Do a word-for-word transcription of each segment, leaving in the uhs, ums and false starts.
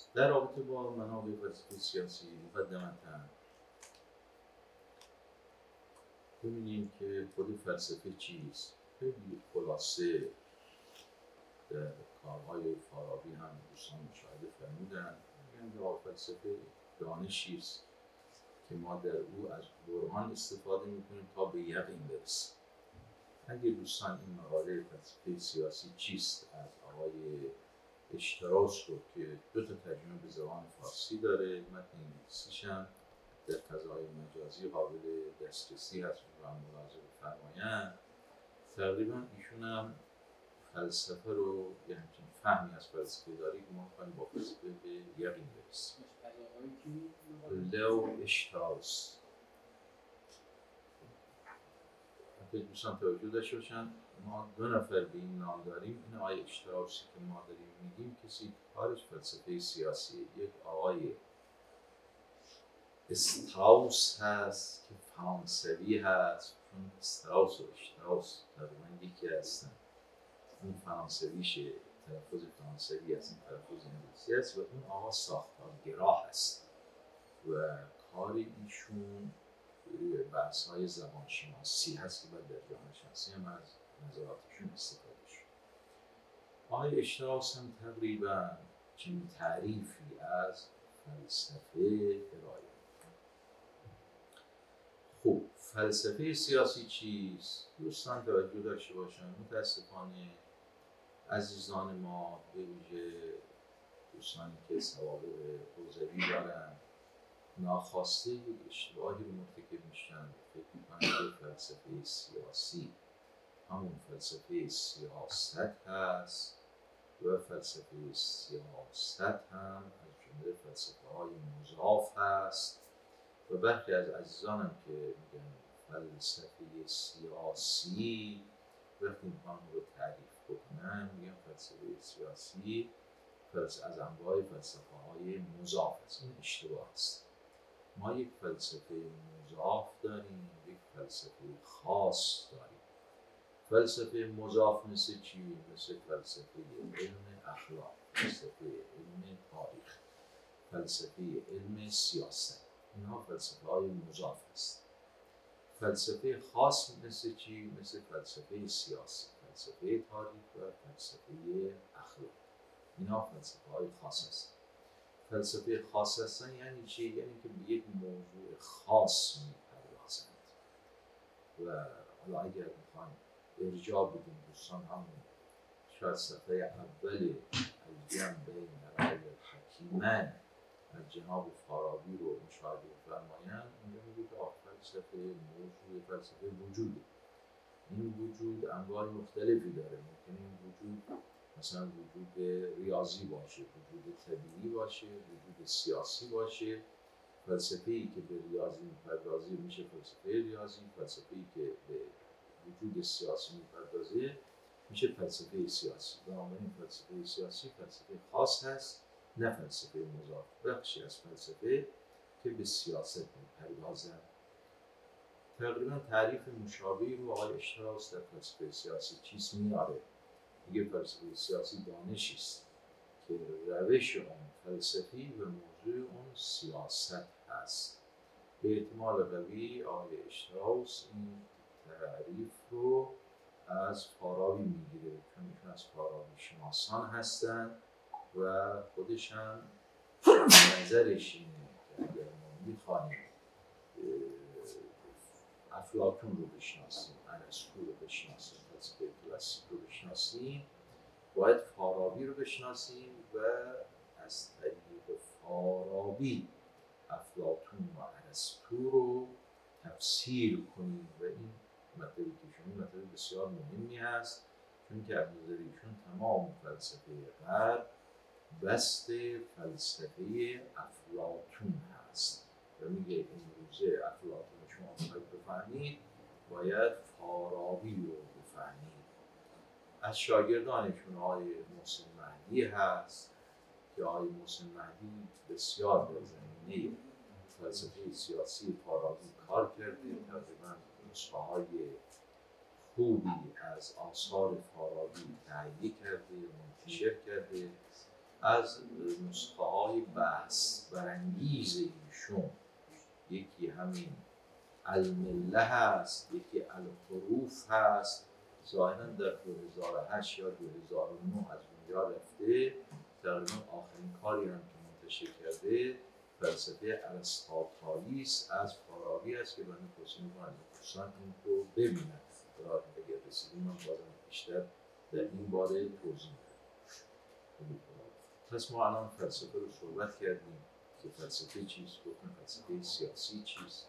در رابطه با منابع فلسفه سیاسی مقدمتاً ببینیم که خود فلسفه چیست. خیلی خلاصه در کارهای فارابی هم دوستان مشاهده فرمودن، میگن که فلسفه دانشی است که ما در او از برهان استفاده میکنیم تا به یقین برسیم. اگه دوستان این مقاله فلسفه سیاسی چیست از آقای اشتراس رو که دو تا ترجمه به زبان فارسی داره، متن انگلیسیش هم در فضای مجازی قابل دسترسی هست و ملاحظه بفرمایند، تقریبا ایشون هم فلسفه رو یه همچین فهمی از فلسفه داری که ما می‌خوایم با فلسفه به یقین برسیم. لو اشتراس حتی دوستان توجه داشته باشن ما دو نفر به این نام داریم. این آقای اشتراسی که ما داریم میگیم کسی کارش فلسفه سیاسی، یک آقای استراوس هست که فرانسوی هست، چون استراوس و اشتراس تقریبا یکی هستن. اون فرانسویشه، تلفظ فرانسوی هست، این تلفظ انگلیسی هست و اون آقا ساختارگرا هست و کار ایشون بحث های زبانشناسی هست که باید در جامعه شناسی هم از نظراتشون استفاده شد. آقای اشتراس هم تقریبا چنین تعریفی از فلسفه ارائه. خب فلسفه سیاسی چیست؟ دوستان توجه داشته باشن. متاسفانه عزیزان ما به ویژه دوستانی که سوابق حوزوی دارن ناخواسته یک اشتباهی رو مرتکب میشن، فکر میکنن که فلسفه سیاسی همون فلسفه سیاست هست و فلسفه سیاست هم از جمله فلسفه های مضاف هست و برخی از عزیزانم که میگن فلسفه سیاسی وقتی میخوان رو تعریف بکنن میگن فلسفه سیاسی فلسفه از انواع فلسفه های مضاف است. این اشتباه است. ما یک فلسفه مضاف داریم، یک فلسفه خاص داریم. فلسفه مضاف مثل چی؟ مثل فلسفه علم اخلاق، فلسفه علم تاریخ، فلسفه علم سیاست. اینها فلسفه های مضاف است. فلسفه خاص مثل چی؟ مثل فلسفه سیاسی، فلسفه تاریخ و فلسفه اخلاق. اینها فلسفه های خاص است. فلسفه خاص هستن یعنی چی؟ یعنی که به یک موضوع خاص میپردازند و حالا اگر میخوایم ارجاع بدیم دوستان همون شاید صفحه اول الجمع بین رأی الحکیمین از جناب فارابی رو مشاهده بفرمایند. اونجا میگه که فلسفه موضوع فلسفه وجوده. این وجود انواع مختلفی داره. ممکنه این وجود مثلا وجود ریاضی باشه، وجود طبیعی باشه، وجود سیاسی باشه. فلسفه‌ای که به ریاضی میپردازه میشه فلسفه ریاضی، فلسفه‌ای که به وجود سیاسی میپردازه میشه فلسفه سیاسی. بنابراین فلسفه سیاسی فلسفه خاص هست، نه فلسفه مضاف. بخشی از فلسفه که به سیاست میپردازه. تقریبا تعریف مشابهی رو آقای اشتراس در فلسفه سیاسی چیز میاره. میگه فلسفه سیاسی دانشی است که روش اون فلسفی و موضوع اون سیاست هست. به احتمال قوی آقای اشتراس این تعریف رو از فارابی میگیره، چون ایشون از فارابی شناسان هستن و خودش هم نظرش اینه که اگر ما میخوایم افلاطون رو بشناسیم، ارسطو رو بشناسیم، فلسفه کلاسیک رو بشناسیم، باید فارابی رو بشناسیم و از طریق فارابی افلاطون و ارسطو رو تفسیر کنیم و این مطلبی که شما مطلب بسیار مهمی هست، چون که از نظر ایشون تمام فلسفه غرب بست فلسفه افلاطون هست و میگه امروزه افلاطون شما باید بفهمید باید فارابی رو بفهمید. از شاگردانشون آقای محسن مهدی هست که آقای محسن مهدی بسیار در زمینه فلسفه سیاسی فارابی کار کرده، تقریبا نسخه های خوبی از آثار فارابی تهیه کرده، منتشر کرده از نسخه های بحث برانگیز ایشون یکی همین المله هست، یکی الحروف هست. ظاهرا در دو هزار و هشت یا دو هزار و نه از اونجا رفته. تقریبا آخرین کاری هم که منتشر کرده فلسفه ارسطاطالیس از فارابی است که بنده توصیه می‌کنم دوستان این رو ببینند. اگر رسیدیم من بازم بیشتر در این باره توضیح میدم. پس ما الان فلسفه رو صحبت کردیم که فلسفه چیست، گفتیم فلسفه سیاسی چیست.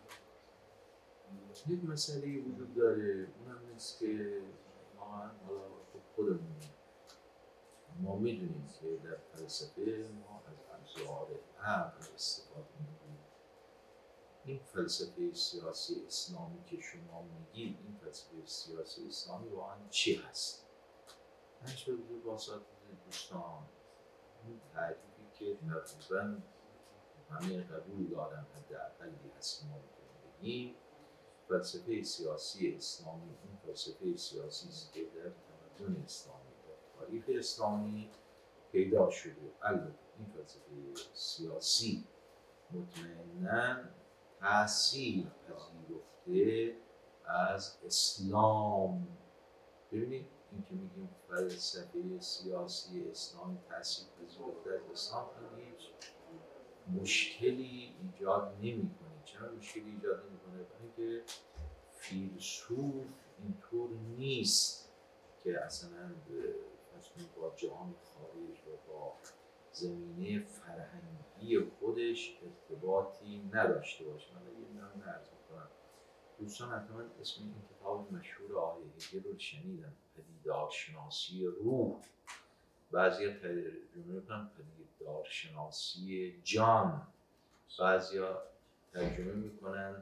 یک مسئله وجود داره، اونم نیست که ما حالا خودمون ما میدونیم که در فلسفه ما از ابزار عقل استفاده میکنیم. این فلسفه سیاسی اسلامی که شما میگید، این فلسفه سیاسی اسلامی واقعا چی هست؟ من شده باسات دوستان این تعریفی که تقریبا همه قبول دارن حداقلی هست ما میتونیم بگیم فلسفه سیاسی اسلامی این فلسفه سیاسی است که در تمدن اسلامی در تاریخ اسلامی پیدا شده. البته این فلسفه سیاسی مطمئناً تأثیر پذیرفته از اسلام. ببینید این که میگیم فلسفه سیاسی اسلامی تأثیر پذیرفته از اسلام هیچ مشکلی ایجاد نمیکنه. چرا مشکلی ایجاد نمیکنه؟ برای اینکه فیلسوف اینطور نیست که اصلا با جهان خارج و با زمینه فرهنگی خودش ارتباطی نداشته باشه. من یه نام عرض میکنم دوستان حتما اسم این کتاب مشهور آقای هگل رو شنیدن، پدیدارشناسی روح. بعضیا ترجمه میکنن پدیدارشناسی جان، بعضیا ترجمه میکنن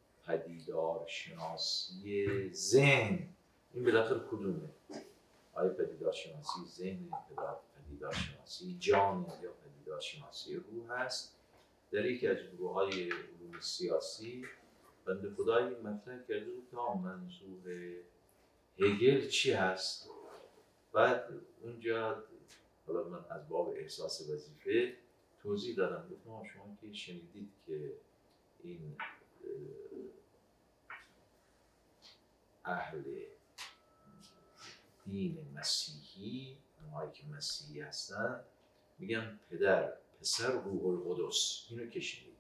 پدیدارشناسی ذهن. این بالاخره کدومه؟ آیا پدیدارشناسی ذهن، پدیدارشناسی جان یا پدیدارشناسی روح هست؟ در یکی از گروه‌های علوم سیاسی بنده خدایی مطرح کرده بود تا منظور هگل چی هست. بعد اونجا حالا من از باب احساس وظیفه توضیح دادم، گفتم شما که شنیدید که این اهل دین مسیحی، اونهایی که مسیحی هستن میگن پدر، پسر، روح القدس. اینو که شنیدید.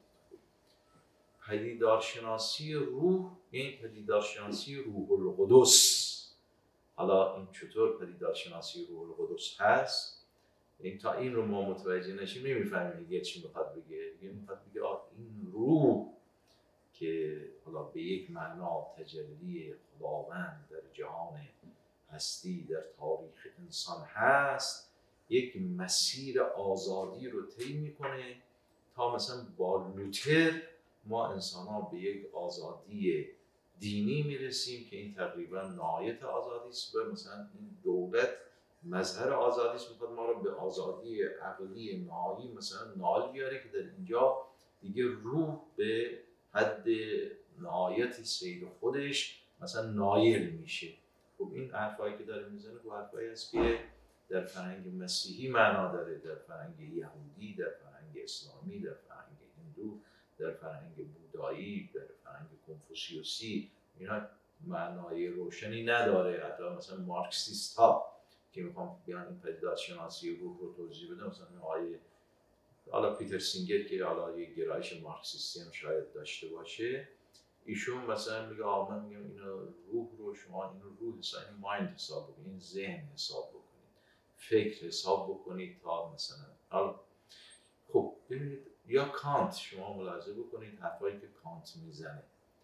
پدیدارشناسی روح یعنی پدیدارشناسی روح القدس. حالا این چطور پدیدارشناسی روح القدس هست؟ این تا این رو ما متوجه نشیم نمیفهمیم دیگه چی میخواد بگه. دیگه میخواد بگه این روح که حالا به یک معنا تجلی خداوند در جهان هستی در تاریخ انسان هست، یک مسیر آزادی رو طی میکنه تا مثلا با لوتر ما انسان ها به یک آزادی دینی میرسیم که این تقریبا نهایت آزادی است. و مثلا این دولت مظهر آزادی است، میخواد ما رو به آزادی عقلی نهایی مثلا نال بیاره که در اینجا دیگه روح به حد نهایت سیر خودش مثلا نایل میشه. خب این حرفایی که داره میزنه با حرفایی است که در فرهنگ مسیحی معنا داره، در فرهنگ یهودی، در فرهنگ اسلامی، در فرهنگ هندو، در فرهنگ بودایی، در فرهنگ کنفوسیوسی اینا معنای روشنی نداره. حتی مثلا مارکسیست ها که میخوام بیان این پدیدارشناسی روح رو توضیح بدم، مثلا آقای حالا پیتر سینگر که حالا یه گرایش مارکسیستی هم شاید داشته باشه، ایشون مثلا میگه آقا من میگم اینو روح رو شما اینو روح حساب این مایند حساب بکنید، این ذهن حساب بکنید، فکر حساب بکنید تا مثلا حالا خب ببینید یا کانت شما ملاحظه بکنید حرفایی که کانت میزنه،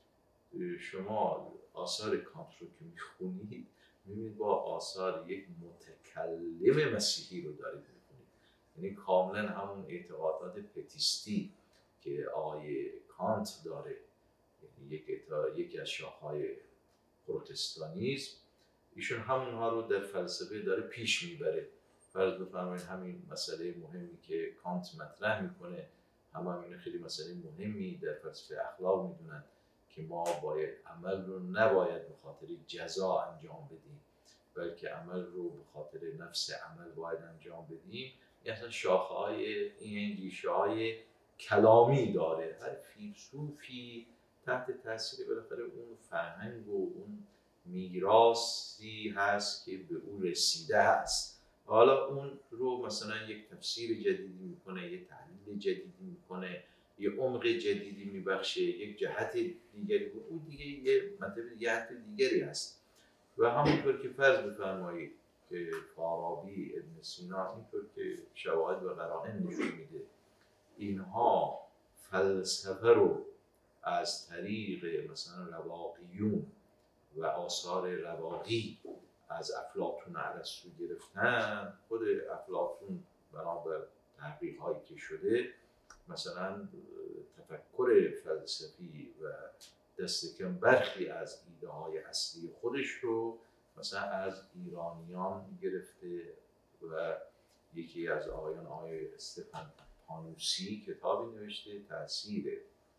شما آثار کانت رو که میخونید میبینید با آثار یک متکلم مسیحی رو دارید میخونید. یعنی کاملا همون اعتقادات پتیستی که آقای کانت داره، یعنی یک یکی از شاخه‌های پروتستانیسم، ایشون همونها رو در فلسفه داره پیش میبره. فرض بفرمایید همین مسئله مهمی که کانت مطرح میکنه، هم همین خیلی مسئله مهمی در فلسفه اخلاق میدونن که ما باید عمل رو نباید به خاطر جزا انجام بدیم، بلکه عمل رو به خاطر نفس عمل باید انجام بدیم. این اصلا شاخه های این ریشه های کلامی داره. هر فیلسوفی تحت تاثیر بالاخره اون فرهنگ و اون میراثی هست که به او رسیده هست. حالا اون رو مثلا یک تفسیر جدیدی میکنه، یک تحلیل جدیدی میکنه، یه عمق جدیدی میبخشه، یک جهت دیگری، اون دیگه یه مطلب جهت دیگری هست. و همونطور که فرض بفرمایید که فارابی، ابن سینا، اینطور که شواهد و قرائن نشون میده اینها فلسفه رو از طریق مثلا رواقیون و آثار رواقی از افلاطون و ارسطو گرفتن. خود افلاطون بنابر تحقیق‌هایی که شده مثلا تفکر فلسفی و دست کم برخی از ایده های اصلی خودش رو مثلا از ایرانیان گرفته و یکی از آقایان آقای استفان پانوسی کتابی نوشته تاثیر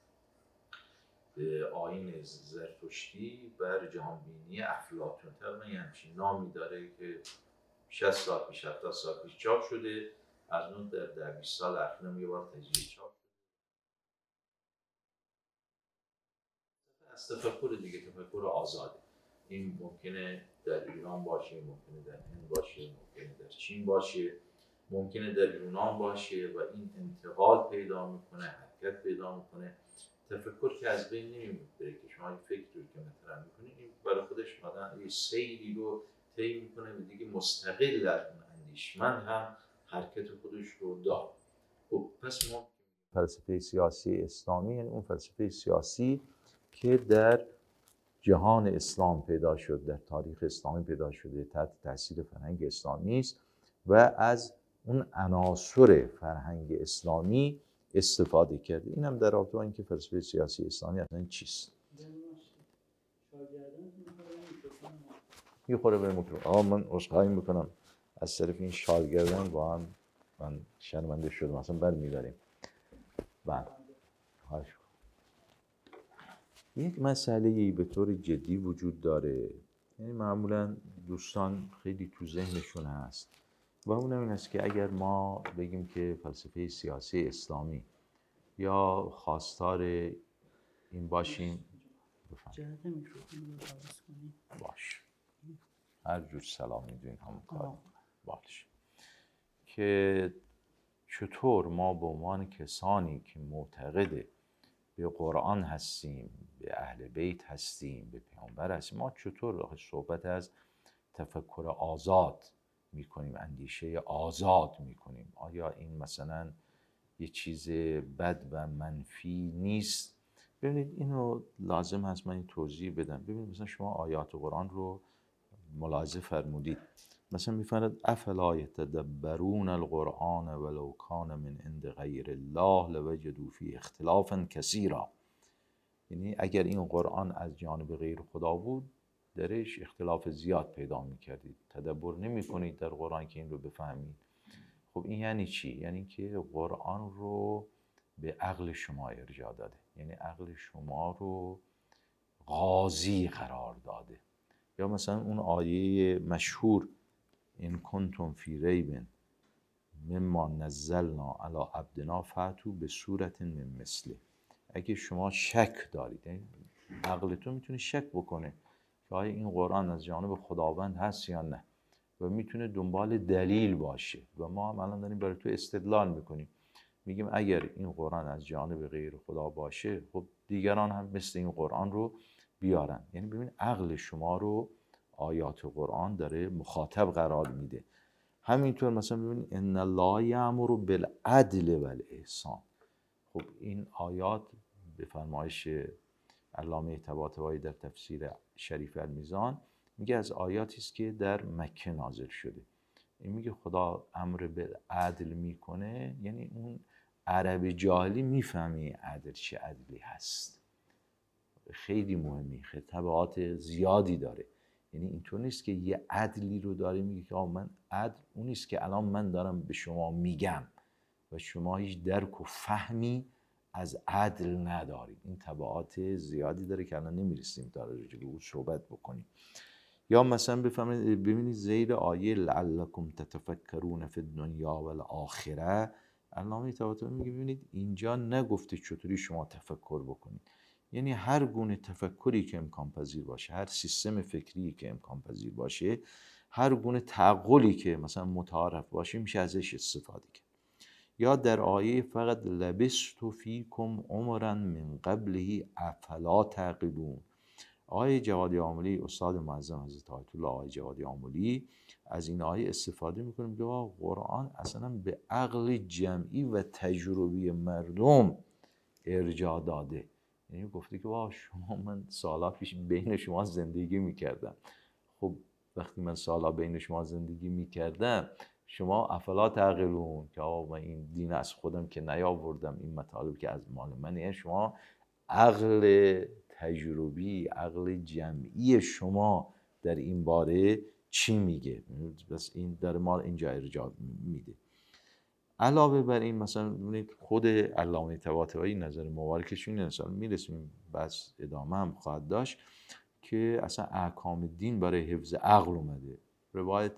آیین زرتشتی بر جهانبینی افلاطون. تقریبا یه همچین نامی داره که شصت سال پیش هفتاد سال پیش چاپ شده. از اون در ده بیست سال اخیر یه بار تجدید چاپ شده. از تفکر دیگه، تفکر آزاده. این ممکنه در ایران باشه، ممکنه در هند باشه، ممکنه در چین باشه، ممکنه در یونان باشه و این انتقال پیدا میکنه، حرکت پیدا میکنه. تفکر که از بین نمیره که شما این فکر رو که مطرح میکنید این برای خودش مثلا یه سیری رو طی میکنه و دیگه مستقل از اون اندیشمند هم حرکت خودش رو داره. خب پس ما فلسفه سیاسی اسلامی یعنی اون فلسفه سیاسی که در جهان اسلام پیدا شد، در تاریخ اسلامی پیدا شده، تحت تاثیر فرهنگ اسلامی است و از اون عناصر فرهنگ اسلامی استفاده کرده. این هم در رابطه با اینکه فلسفه سیاسی اسلامی اصلا چیست. یه خورده به میکروفون. آقا من عذرخواهی میکنم از طرف این شالگردان با هم من شرمنده شدم، اصلا برمی‌داریم. بله. یک مسئله‌ای به طور جدی وجود داره، یعنی معمولاً دوستان خیلی تو ذهنشون هست و اون این است که اگر ما بگیم که فلسفه سیاسی اسلامی یا خواستار این باشیم جهت میکروفون رو حواس کنیم باش هر جور سلام میدونین همون کار باش که چطور ما به عنوان کسانی که معتقد به قرآن هستیم، به اهل بیت هستیم، به پیامبر هستیم، ما چطور صحبت از تفکر آزاد میکنیم، اندیشه آزاد میکنیم؟ آیا این مثلا یه چیز بد و منفی نیست؟ ببینید اینو لازم هست من این توضیح بدم. ببینید مثلا شما آیات قرآن رو ملاحظه فرمودید، مثلا میفرماید افلا یتدبرون القرآن ولو کان من عند غیر الله لوجدوا فیه اختلافا کثیرا. یعنی اگر این قرآن از جانب غیر خدا بود درش اختلاف زیاد پیدا میکردید. تدبر نمی کنید در قرآن که این رو بفهمید. خب این یعنی چی؟ یعنی که قرآن رو به عقل شما ارجاع داده، یعنی عقل شما رو قاضی قرار داده. یا مثلا اون آیه مشهور این کنتم فی ریب مما نزلنا علی عبدنا فاتوا به صورت من مثله. اگه شما شک دارید، یعنی عقلتون میتونه شک بکنه که آیا این قرآن از جانب خداوند هست یا نه و میتونه دنبال دلیل باشه و ما هم الان داریم برای تو استدلال میکنیم، میگیم اگر این قرآن از جانب غیر خدا باشه خب دیگران هم مثل این قرآن رو بیارن. یعنی ببین عقل شما رو آیات قرآن داره مخاطب قرار میده. همینطور مثلا ببین ان الله یأمر بالعدل والاحسان. خب این آیات به فرمایش علامه طباطبایی در تفسیر شریف المیزان میگه از آیاتی است که در مکه نازل شده. این میگه خدا امر به عدل میکنه، یعنی اون عرب جاهلی میفهمی عدل چه عدلی هست. خیلی مهمی، خیلی تبعات زیادی داره. یعنی اینطور نیست که یه عدلی رو داره میگه که من عدل اون نیست که الان من دارم به شما میگم و شما هیچ درک و فهمی از عدل ندارید. این تبعات زیادی داره که الان نمیرسیم تا راجع به اون صحبت بکنیم. یا مثلا بفهمید ببینید زیر آیه لعلکم تتفکرون فی الدنیا و الاخره، علامه طباطبایی میگه ببینید اینجا نگفته چطوری شما تفکر بکنید، یعنی هر گونه تفکری که امکان پذیر باشه، هر سیستم فکری که امکان پذیر باشه، هر گونه تعقلی که مثلا متعارف باشه میشه ازش استفاده کرد. یا در آیه فقط لبست فیکم عمرا من قبله افلا تعقلون، آقای جوادی آملی استاد معظم حضرت آیت الله آقای جوادی آملی از این آیه استفاده میکنه، میگه قرآن اصلا به عقل جمعی و تجربی مردم ارجاع داده. یعنی گفته که واه شما من سالا پیش بین شما زندگی میکردم، خب وقتی من سالا بین شما زندگی میکردم شما افلا تعقلون که آقا من این دین از خودم که نیاوردم، این مطالب که از مال منه، یعنی شما عقل تجربی، عقل جمعی شما در این باره چی میگه؟ بس این در ما اینجا ارجاع میده. علاوه بر این مثلا ببینید خود علامه طباطبایی نظر مبارکشون مثلا میرسیم بس ادامه هم خواهد داشت که اصلا احکام دین برای حفظ عقل اومده. روایت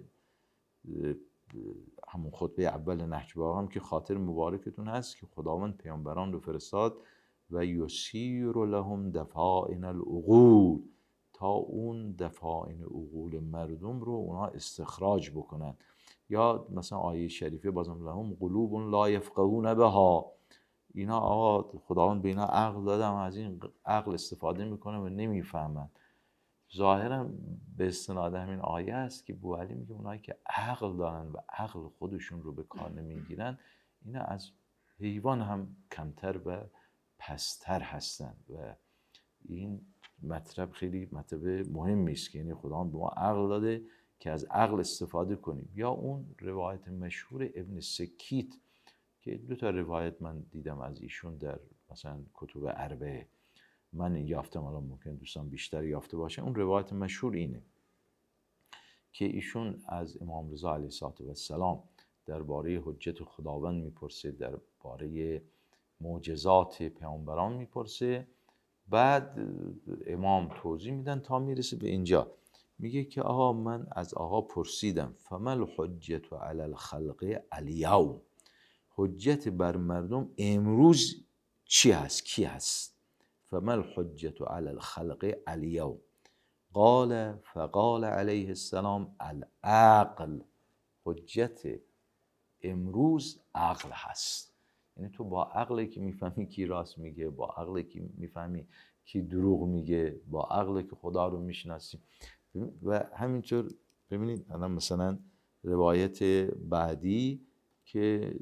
همون خطبه اول نهج البلاغه هم که خاطر مبارکتون هست که خداوند پیامبران رو فرستاد و یسیر لهم دفائن العقول، تا اون دفائن عقول مردم رو اونها استخراج بکنن. یا مثلا آیه شریفه بازم لهم قلوب لا یفقهون بها، اینا آقا خداوند به اینا عقل داده اما از این عقل استفاده میکنه و نمیفهمن. ظاهرا به استناد همین آیه است که بوعلی میگه اونایی که عقل دارن و عقل خودشون رو به کار نمیگیرن اینا از حیوان هم کمتر و پستر هستن و این مطلب خیلی مطلب مهمی است که یعنی خداوند به ما عقل داده که از عقل استفاده کنیم. یا اون روایت مشهور ابن سکیت که دو تا روایت من دیدم از ایشون در مثلا کتب اربعه، من یافتم، الان ممکن دوستان بیشتر یافته باشه. اون روایت مشهور اینه که ایشون از امام رضا علیه السلام درباره حجت خداوند میپرسه، درباره معجزات پیامبران میپرسه، بعد امام توضیح میدن تا میرسه به اینجا، میگه که آقا من از آقا پرسیدم فما الحجت علی الخلق الیوم، حجت بر مردم امروز چی هست، کی هست؟ فما الحجت علی الخلق الیوم قال فقال علیه السلام العقل، حجت امروز عقل هست. یعنی تو با عقلی که میفهمی کی راست میگه، با عقلی که میفهمی کی دروغ میگه، با عقلی که خدا رو میشناسی. و همینطور ببینید الان مثلا روایت بعدی که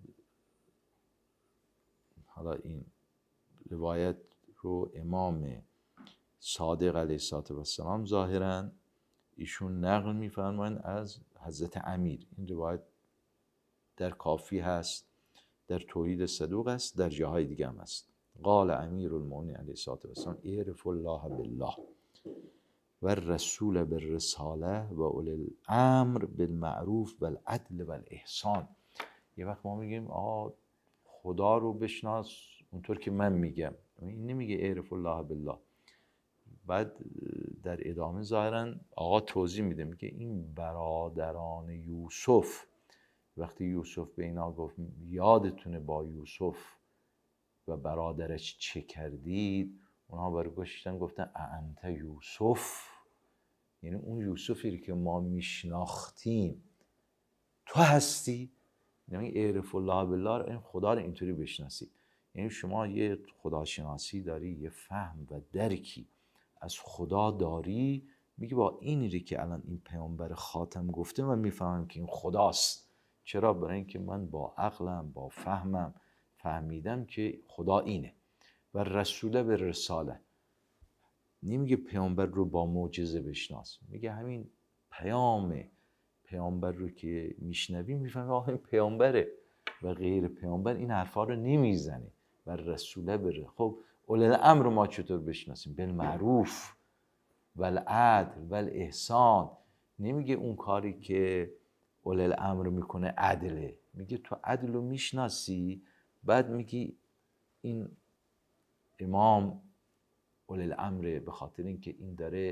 حالا این روایت رو امام صادق علیه السلام ظاهرا ایشون نقل میفرمایند از حضرت امیر. این روایت در کافی هست، در توحید صدوق است، در جاهای دیگه هم هست. قال امیر المؤمنین علیه السلام اعرف الله بالله و الرسول بالرساله و اولی الامر بالمعروف و العدل و الاحسان. یه وقت ما میگیم آه خدا رو بشناس اونطور که من میگم، این نمیگه اعرف الله بالله. بعد در ادامه ظاهرا آقا توضیح میده، میگه این برادران یوسف وقتی یوسف به اینا گفت یادتونه با یوسف و برادرش چه کردید، اونها برگشتن گفتن انت یوسف، یعنی اون یوسفی که ما میشناختیم تو هستی. یعنی اعرف الله بالله، این خدا رو اینطوری بشناسید، یعنی شما یه خداشناسی داری، یه فهم و درکی از خدا داری، میگه با اینی که الان این پیامبر خاتم گفته من میفهمم که این خداست. چرا؟ برای اینکه من با عقلم با فهمم فهمیدم که خدا اینه. و رسوله به رساله، نمیگه پیامبر رو با معجزه بشناس، میگه همین پیام پیامبر رو که میشنویم میفهمیم آه این پیامبره و غیر پیامبر این حرفا رو نمیزنه. و رسوله بره. خب اولل امر ما چطور بشناسیم؟ بالمعروف و العدل و الاحسان. نمیگه اون کاری که اولل امر میکنه عدله، میگه تو عدل رو میشناسی، بعد میگی این امام اولل امره به خاطر اینکه این داره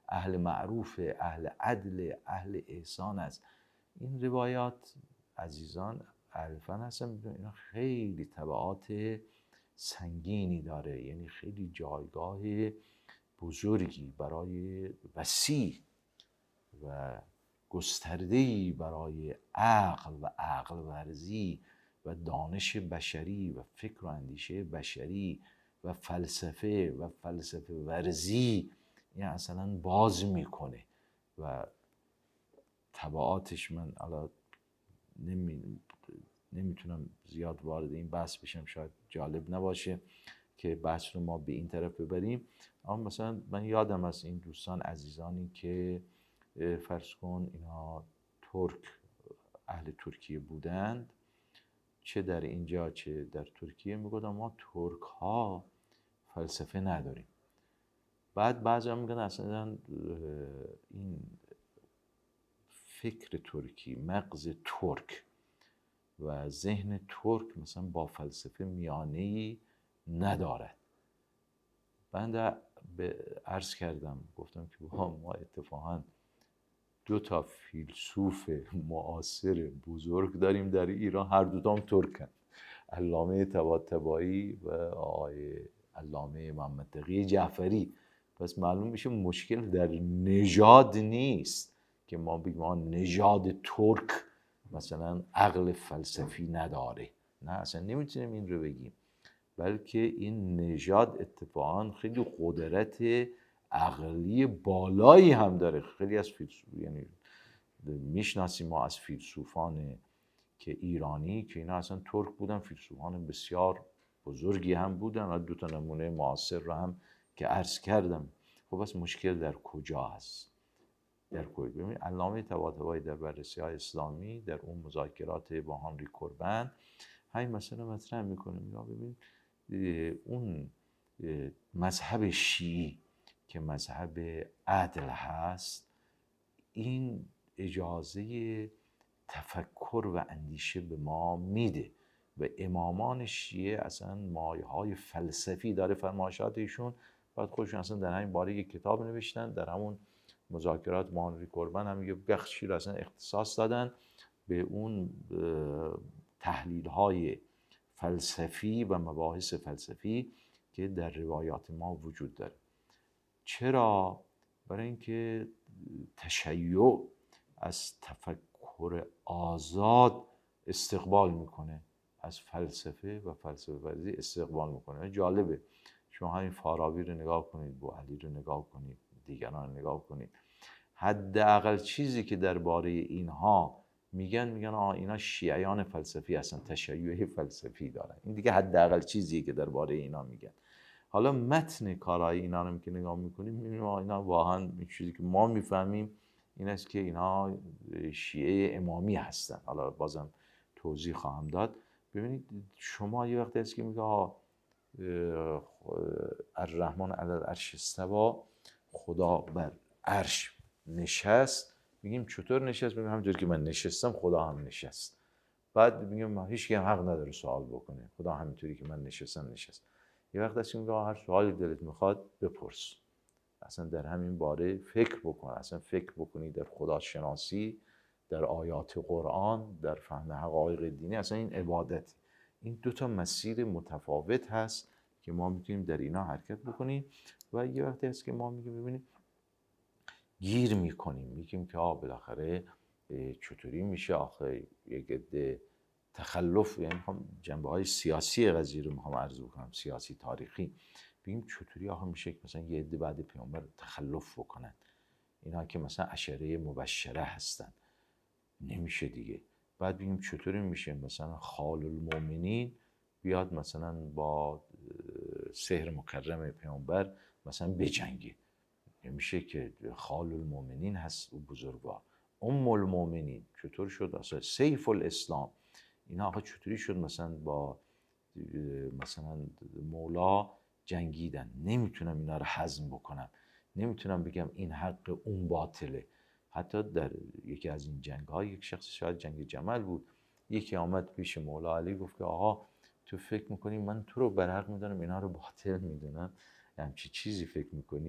اهل معروف، اهل عدل، اهل احسان است. این روایات عزیزان اهل فن هستن میدونن اینا خیلی تبعات سنگینی داره، یعنی خیلی جایگاه بزرگی برای وسیع و گسترده‌ای برای عقل و عقل ورزی و دانش بشری و فکر و اندیشه بشری و فلسفه و فلسفه ورزی این اصلا باز میکنه و تبعاتش من الان نمی نمیتونم زیاد وارد این بحث بشم، شاید جالب نباشه که بحث رو ما به این طرف ببریم. اما مثلا من یادم از این دوستان عزیزانی که فرض کن اینا ترک اهل ترکیه بودند، چه در اینجا چه در ترکیه، میگفتن ما ترک ها فلسفه نداریم. بعد بعضی هم میگن اصلا این فکر ترکی، مغز ترک و ذهن ترک مثلا با فلسفه میانه‌ای ندارد. بنده به عرض کردم گفتم که ما اتفاقا دو تا فیلسوف معاصر بزرگ داریم در ایران، هر دو تام ترکن، علامه طباطبایی و آقای علامه محمد تقی جعفری. پس معلوم میشه مشکل در نژاد نیست که ما بگیم ما نژاد ترک مثلا عقل فلسفی نداره، نه اصلا نمیتونیم این رو بگیم، بلکه این نژاد اتفاقا خیلی قدرت عقلی بالایی هم داره. خیلی از فیلسوف یعنی میشناسیم ما از فیلسوفان که ایرانی که اینا اصلا ترک بودن، فیلسوفان بسیار بزرگی هم بودن و دو تا نمونه معاصر رو هم که عرض کردم. خب بس مشکل در کجا هست؟ در کجا؟ ببینید علامه طباطبایی در بررسی‌های اسلامی در اون مذاکرات با هانری کوربن همین مسئله مطرح میکنه، میگه ببین اون مذهب شیعی که مذهب عدل هست این اجازه تفکر و اندیشه به ما میده و امامان شیعه اصلا مایه های فلسفی داره فرمایشات ایشون. بعد خودشون اصلا در همین باره یک کتاب نوشتن، در همون مذاکرات با هانری کوربن هم یه بخشی رو اصلا اختصاص دادن به اون تحلیل های فلسفی و مباحث فلسفی که در روایات ما وجود داره. چرا؟ برای اینکه تشیع از تفکر آزاد استقبال میکنه، از فلسفه و فلسفه ورزی استقبال میکنه. جالبه شما همین فارابی رو نگاه کنید، بوعلی رو نگاه کنید، دیگران رو نگاه کنید، حداقل چیزی که درباره اینها میگن میگن آه اینا شیعیان فلسفی هستن، تشیع فلسفی دارن. این دیگه حداقل چیزیه که درباره اینا میگن. حالا متن کارهای اینا رو که نگاه میکنیم میبینیم اینا واقعا چیزی که ما میفهمیم این است که اینا شیعه امامی هستن. حالا بازم توضیح خواهم داد. ببینید شما یه وقتی هست که میگه آه الرحمن علی العرش استوی، خدا بر عرش نشست. میگیم چطور نشست؟ میگیم همونطور که من نشستم خدا هم نشست. بعد میگیم هیچ کی هم حق نداره سوال بکنه، خدا همینطوری که من نشستم نشست. یه وقت هست که میگه هر سوالی دلت میخواد بپرس، اصلا در همین باره فکر بکن، اصلا فکر بکنی در خدا شناسی، در آیات قرآن، در فهم حقایق دینی، اصلا این عبادت. این دو تا مسیر متفاوت هست که ما میتونیم در اینا حرکت بکنیم. و یه وقتی هست که ما میگیم ببینیم گیر میکنیم، میگیم که آه بالاخره چطوری میشه آخه یک عده تخلف، یعنی میخوام جنبه های سیاسی قضیه رو میخوام عرض بکنم، سیاسی تاریخی. بگیم چطوری آخه میشه که مثلا یه عده بعد پیامبر تخلف بکنن، اینا که مثلا عشره مبشره هستن، نمیشه دیگه. بعد بگیم چطوری میشه مثلا خال المؤمنین بیاد مثلا با سحر مکرم پیامبر مثلا بجنگه، نمیشه که خال المؤمنین هست و بزرگوار. ام المؤمنین چطور شد اصلا سیف الاسلام، اینا آقا چطوری شد مثلا با مثلا مولا جنگیدن؟ نمیتونم اینا رو هضم بکنم، نمیتونم بگم این حق اون باطله. حتی در یکی از این جنگ ها یک شخص، شاید جنگ جمل بود، یکی آمد پیش مولا علی گفت که آقا تو فکر میکنی من تو رو برحق میدونم اینا رو باطل میدونم؟ یعنی چی چیزی فکر میکنی؟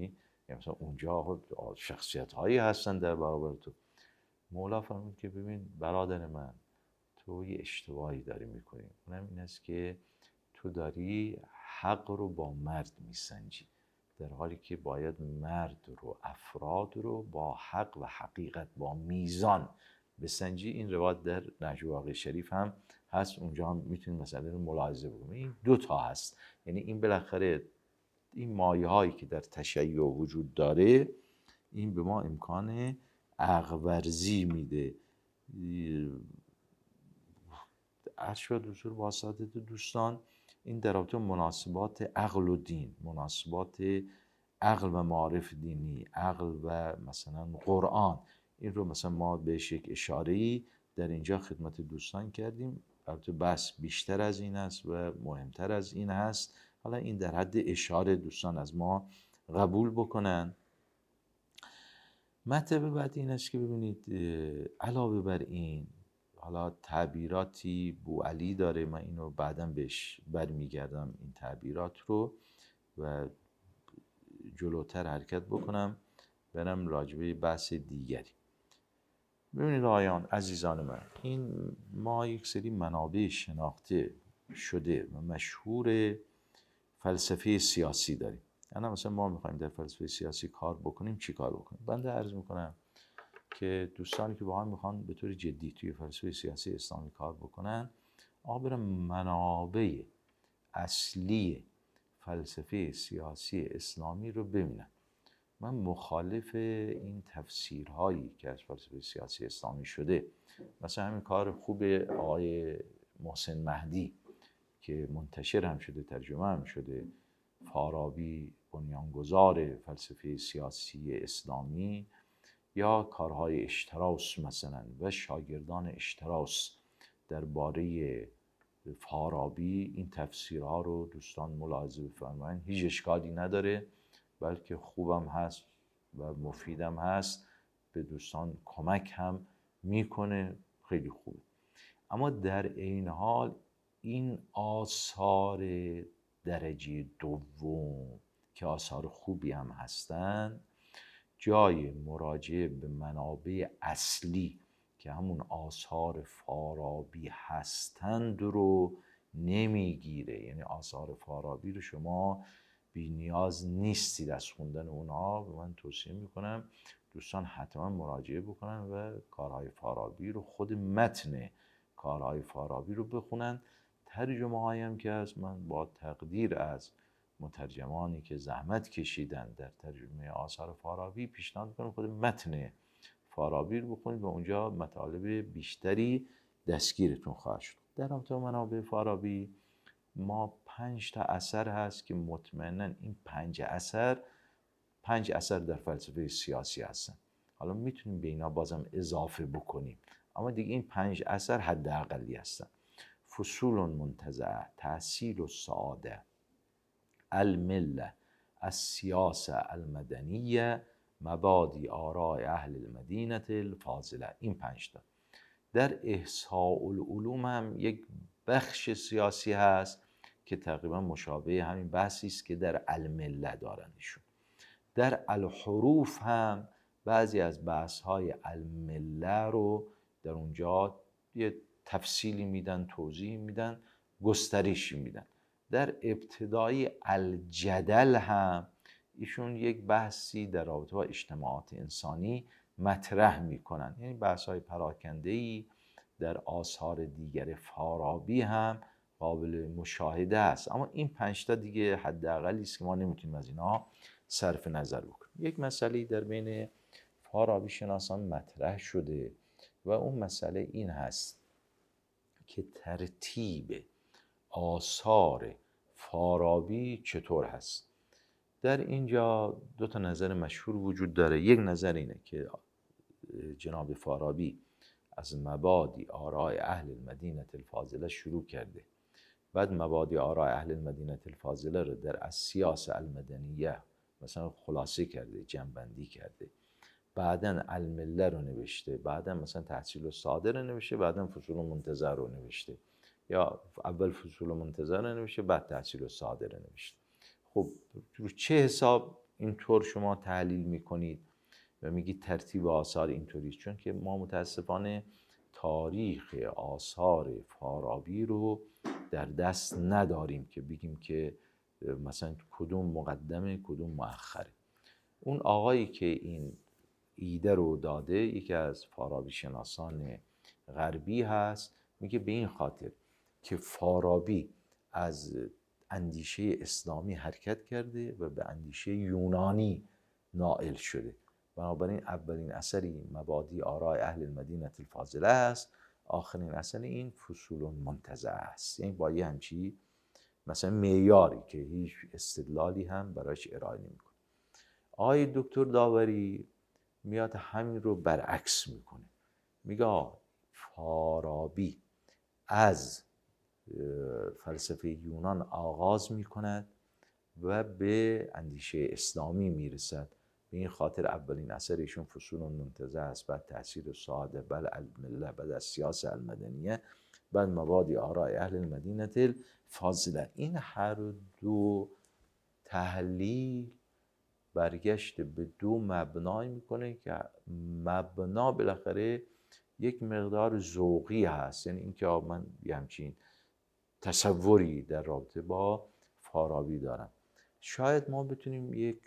یعنی مثلا اونجا شخصیت هایی هستن در برابر تو. مولا فرمود که ببین برادر من، تو یه اشتباهی داری میکنی، اونم این است که تو داری حق رو با مرد میسنجی، در حالی که باید مرد رو، افراد رو با حق و حقیقت، با میزان بسنجی. این روایت در نهج البلاغه شریف هم هست، اونجا هم میتونید مسئله رو ملاحظه بکنید. این دو تا هست، یعنی این بالاخره این مایه هایی که در تشیع وجود داره، این به ما امکان عقل ورزی میده. عرض شد حضور با سعادت دوستان، این در رابطه مناسبات عقل و دین، مناسبات عقل و معارف دینی، عقل و مثلا قرآن، این رو مثلا ما بهش یک اشاره‌ای در اینجا خدمت دوستان کردیم. البته بس بیشتر از این است و مهمتر از این هست، حالا این در حد اشاره دوستان از ما قبول بکنن. مطلب بعد این است که ببینید علاوه بر این، حالا تعبیراتی بوعلی داره، من اینو بعداً بهش برمیگردم این تعبیرات رو و جلوتر حرکت بکنم برم راجبه بحث دیگری. ببینید آیان عزیزان من، این ما یک سری منابع شناخته شده و مشهور فلسفه سیاسی داریم. یعنی مثلا ما میخوایم در فلسفه سیاسی کار بکنیم، چی کار بکنیم؟ بنده عرض میکنم که دوستانی که با هم میخوان به طور جدی توی فلسفه سیاسی اسلامی کار بکنن، آقا برن منابع اصلی فلسفه سیاسی اسلامی رو ببینن. من مخالف این تفسیرهایی که از فلسفه سیاسی اسلامی شده، مثلا همین کار خوب آقای محسن مهدی که منتشر هم شده، ترجمه هم شده، فارابی بنیانگذار فلسفه سیاسی اسلامی، یا کارهای اشتراس مثلا و شاگردان اشتراس درباره فارابی، این تفسیرها رو دوستان ملاحظه بفرمایید. هیچ اشکالی نداره، بلکه خوبم هست و مفیدم هست، به دوستان کمک هم میکنه، خیلی خوبه. اما در این حال این آثار درجه دوم که آثار خوبی هم هستن، جای مراجعه به منابع اصلی که همون آثار فارابی هستند رو نمیگیره. یعنی آثار فارابی رو شما بی نیاز نیستید از خوندن اونها، و من توصیه میکنم دوستان حتما مراجعه بکنن و کارهای فارابی رو، خود متن کارهای فارابی رو بخونن. ترجمه هایم که هست، من با تقدیر از مترجمانی که زحمت کشیدن در ترجمه آثار فارابی پیشنهاد میکنم خود متن فارابی رو بخونید و اونجا مطالب بیشتری دستگیرتون خواهد شد. در رابطه با منابع فارابی ما پنج تا اثر هست که مطمئنا این پنج اثر پنج اثر در فلسفه سیاسی هستن. حالا میتونیم به اینا بازم اضافه بکنیم، اما دیگه این پنج اثر حداقلی هستن. فصول منتزعه، تحصیل السعاده، المله، السیاسه المدنیه، مبادی آراء اهل المدینه الفاضله. این پنج تا. در احصاء العلوم هم یک بخش سیاسی هست که تقریبا مشابه همین بحثی است که در المله دارن ایشون. در الحروف هم بعضی از بحث‌های المله رو در اونجا یه تفصیلی میدن، توضیح میدن، گسترشی میدن. در ابتدای الجدل هم ایشون یک بحثی در رابطه با اجتماعات انسانی مطرح میکنن. یعنی بحث‌های پراکنده‌ای در آثار دیگر فارابی هم قابل مشاهده است. اما این پنج تا دیگه حداقلی است که ما نمیتونیم از اینا صرف نظر بکنیم. یک مسئله در بین فارابی شناسان مطرح شده و اون مسئله این هست که ترتیب آثار فارابی چطور هست. در اینجا دو تا نظر مشهور وجود داره. یک نظر اینه که جناب فارابی از مبادی آراء اهل المدینه الفاضله شروع کرده، بعد مبادی آراء اهل المدینه الفاضله رو در السیاسه المدنیه مثلا خلاصه کرده، جمع‌بندی کرده، بعدن المله رو نوشته، بعدن مثلا تحصیل السعاده رو نوشته، بعدن فصول منتظر رو نوشته، یا اول فصول منتظر رو نوشته بعد تحصیل السعاده رو نوشته. خب رو چه حساب اینطور شما تحلیل میکنید و میگید ترتیب آثار اینطوری، چون که ما متاسفانه تاریخ آثار فارابی رو در دست نداریم که بگیم که مثلا کدوم مقدمه کدوم مؤخره. اون آقایی که این ایده رو داده یکی از فارابی شناسان غربی هست، میگه به این خاطر که فارابی از اندیشه اسلامی حرکت کرده و به اندیشه یونانی نائل شده، بنابراین اولین اثری مبادی آراء اهل المدینه الفاضله است، آخرین اثر این فصول منتزه است. یعنی با یه همچی مثلا معیاری که هیچ استدلالی هم براش ارائه نمیکنه. آقای دکتر داوری میاد همین رو برعکس میکنه، میگه فارابی از فلسفه یونان آغاز میکند و به اندیشه اسلامی میرسد. به این خاطر اولین اثر ایشون فصول منتزه است، بعد تأثیر ساده، بعد المله، بعد السیاسه المدنیه، بعد مبادی آراء اهل المدینه الفاضله. این هر دو تحلیل برگشت به دو مبنای میکنه که مبنا بالاخره یک مقدار ذوقی هست، یعنی اینکه من یه همچین تصوری در رابطه با فارابی دارم. شاید ما بتونیم یک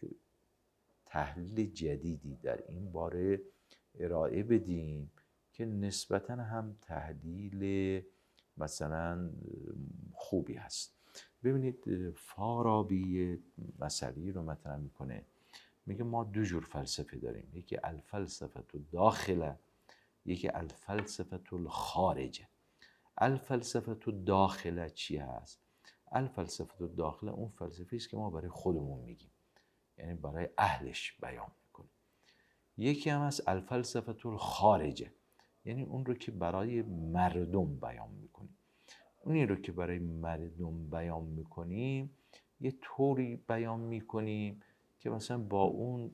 تحلیل جدیدی در این باره ارائه بدیم که نسبتاً هم تحلیل مثلا خوبی هست. ببینید فارابی مسئله رو مطرح میکنه، میگه ما دو جور فلسفه داریم، یکی الفلسفه الداخله، یکی الفلسفه الخارجه. الفلسفه الداخله چی هست؟ الفلسفه الداخله اون فلسفه است که ما برای خودمون میگیم، یعنی برای اهلش بیان میکنیم. یکی هم هست الفلسفه الخارجه، یعنی اون رو که برای مردم بیان میکنیم. اونی رو که برای مردم بیان میکنیم یه طوری بیان میکنیم که مثلا با اون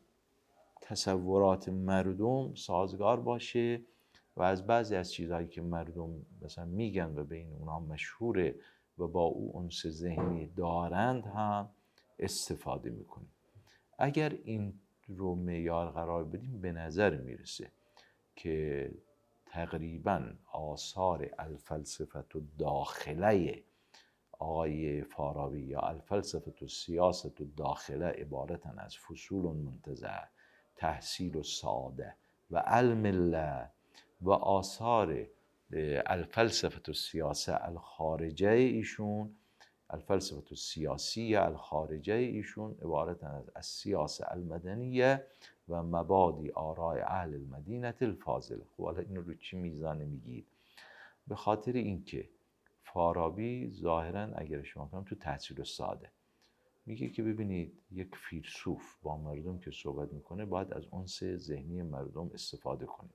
تصورات مردم سازگار باشه و از بعضی از چیزهایی که مردم مثلا میگن و بین اونها مشهوره و با او انس ذهنی دارند هم استفاده میکنیم. اگر این رو معیار قرار بدیم به نظر میرسه که تقریباً آثار الفلسفه الداخله آقای فارابی یا الفلسفه السیاسه الداخله عبارتن از فصول منتزه، تحصیل السعاده و المله و آثار الفلسفه السیاسه الخارجه ایشون، الفلسفه السیاسی الخارجه ایشون عبارتن از السیاسه المدنیه و مبادی آراء اهل المدینه الفاضله. خب حالا اینو رو چی میزانه میگید؟ به خاطر اینکه فارابی ظاهراً اگر شما کنم تو تحصیل السعاده میگه که ببینید یک فیلسوف با مردم که صحبت میکنه باید از انس ذهنی مردم استفاده کنه.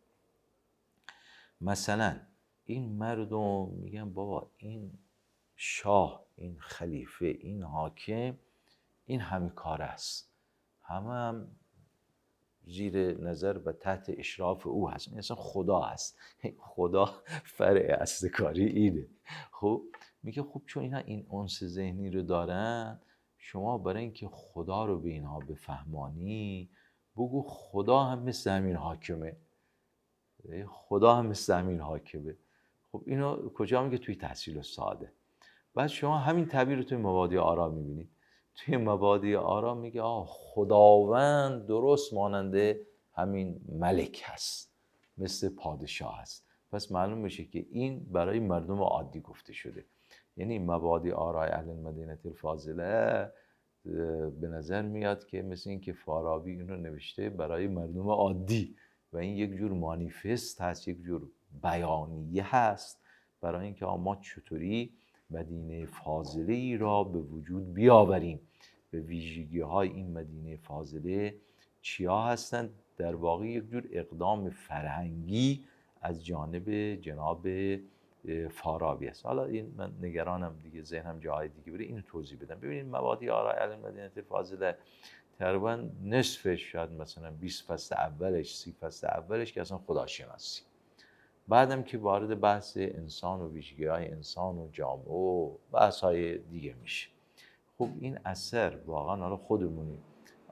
مثلا این مردم میگن بابا این شاه، این خلیفه، این حاکم، این همه کار است، همه هم زیر نظر و تحت اشراف او هست، این اصلا خدا هست، خدا فرع اصل کاری اینه. خب میگه خب چون اینا این انس ذهنی رو دارن، شما برای اینکه خدا رو به اینها بفهمانی بگو خدا هم مثل همین حاکمه، خدا هم مثل همین حاکمه. خب اینو کجا میگه؟ توی تحصیل السعاده. بعد شما همین تعبیر رو توی مبادی آرا میبینید. توی مبادی آرا میگه آه خداوند درست ماننده همین ملک هست، مثل پادشاه هست. پس معلوم میشه که این برای مردم عادی گفته شده. یعنی مبادی آرای اهل المدینه الفاضله به نظر میاد که مثل این که فارابی این رو نوشته برای مردم عادی و این یک جور مانیفست هست، یک جور بیانیه هست برای اینکه ما چطوری مدینه فاضله ای را به وجود بیاوریم، به ویژگی های این مدینه فاضله چیا هستند. در واقع یک جور اقدام فرهنگی از جانب جناب فارابی است. حالا این من نگرانم دیگه ذهنم جاهای دیگه بره اینو توضیح بدم. ببینید مبادی آراء اهل المدینه الفاضله تقریبا نصفش، شاید مثلا بیست فصل اولش، سی فصل اولش که اصلا خداشناسی، بعدم که وارد بحث انسان و ویژگی‌های انسان و جامعه و بحث‌های دیگه میشه. خب این اثر واقعا حالا خودمونی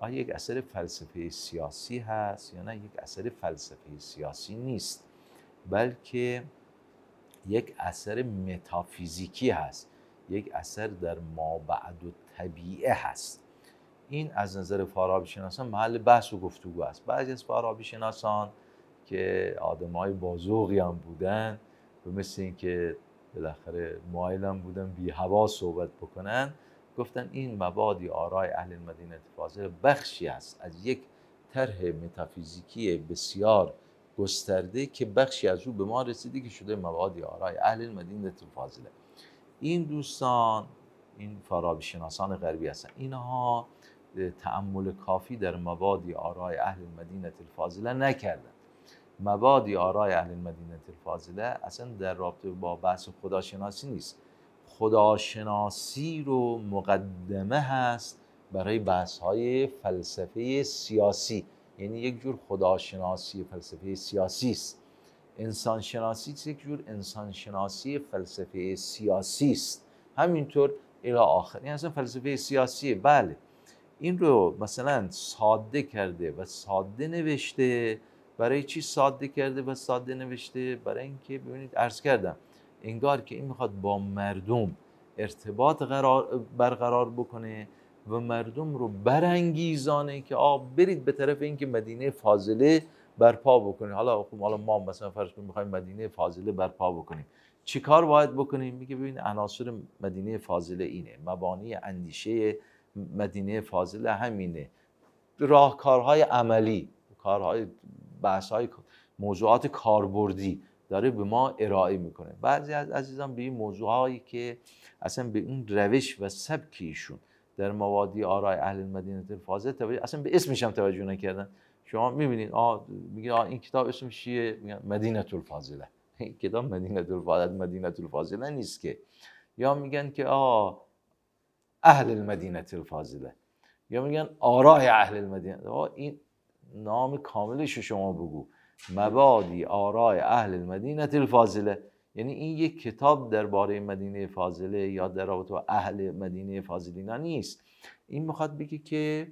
آیا یک اثر فلسفه سیاسی هست یا نه یک اثر فلسفه سیاسی نیست، بلکه یک اثر متافیزیکی هست، یک اثر در مابعد و طبیعه هست. این از نظر فارابی شناسان محل بحث و گفتگو است. بعضی از فارابی شناسان که آدمای بازوقی هم بودن و مثل این که بالاخره مایل هم بودن بی هوا صحبت بکنن، گفتن این مبادی آرای اهل المدینه فاضله بخشی است از یک طرح متافیزیکی بسیار گسترده که بخشی از او به ما رسیده که شده مبادی آرای اهل المدینه فاضله. این دوستان، این فارابی شناسان غربی هستن، اینها تأمل کافی در مبادی آرای اهل المدینه الفاضله نکردن. مبادی آرای اهل المدینه الفاضله اصلا در رابطه با بحث خداشناسی نیست. خداشناسی رو مقدمه هست برای بحث‌های فلسفه سیاسی، یعنی یک جور خداشناسی فلسفه سیاسی است. انسان شناسی یک جور انسان شناسی فلسفه سیاسی است. همینطور الی آخر، این اصلا فلسفه سیاسیه. بله، این رو مثلا ساده کرده و ساده نوشته. برای چی ساده کرده و ساده نوشته؟ برای اینکه ببینید عرض کردم انگار که این میخواد با مردم ارتباط قرار برقرار بکنه و مردم رو برانگیزانه که آه برید به طرف اینکه مدینه فاضله برپا بکنید. حالا خب حالا ما مثلا فرض کنیم میخوایم مدینه فاضله برپا بکنیم، چی کار باید بکنیم؟ میگه ببین عناصر مدینه فاضله اینه، مبانی اندیشه مدینه فاضله همینه، راهکارهای عملی، کارهای بحث‌های موضوعات کاربردی داره به ما ارائه میکنه. بعضی از عزیزان به این موضوعهایی که اصلا به اون روش و سبک ایشون در مبادی آرای اهل المدینه الفاضله توجه، اصلا به اسمش هم توجه نکردن. شما میبینید آه میگه آه این کتاب اسمش چیه؟ میگن مدینه الفاضله. این کتاب مدینه الفاضله مدینه الفاضله نیست که. یا میگن که آه اهل المدینه الفاضله، یا میگن آرای اهل المدینه. آه این نام کاملش رو شما بگو، مبادی آرای اهل المدینه الفاضله. یعنی این یک کتاب درباره مدینه فاضله یا در رابطه با اهل مدینه فاضله نیست. این میخواد بگه که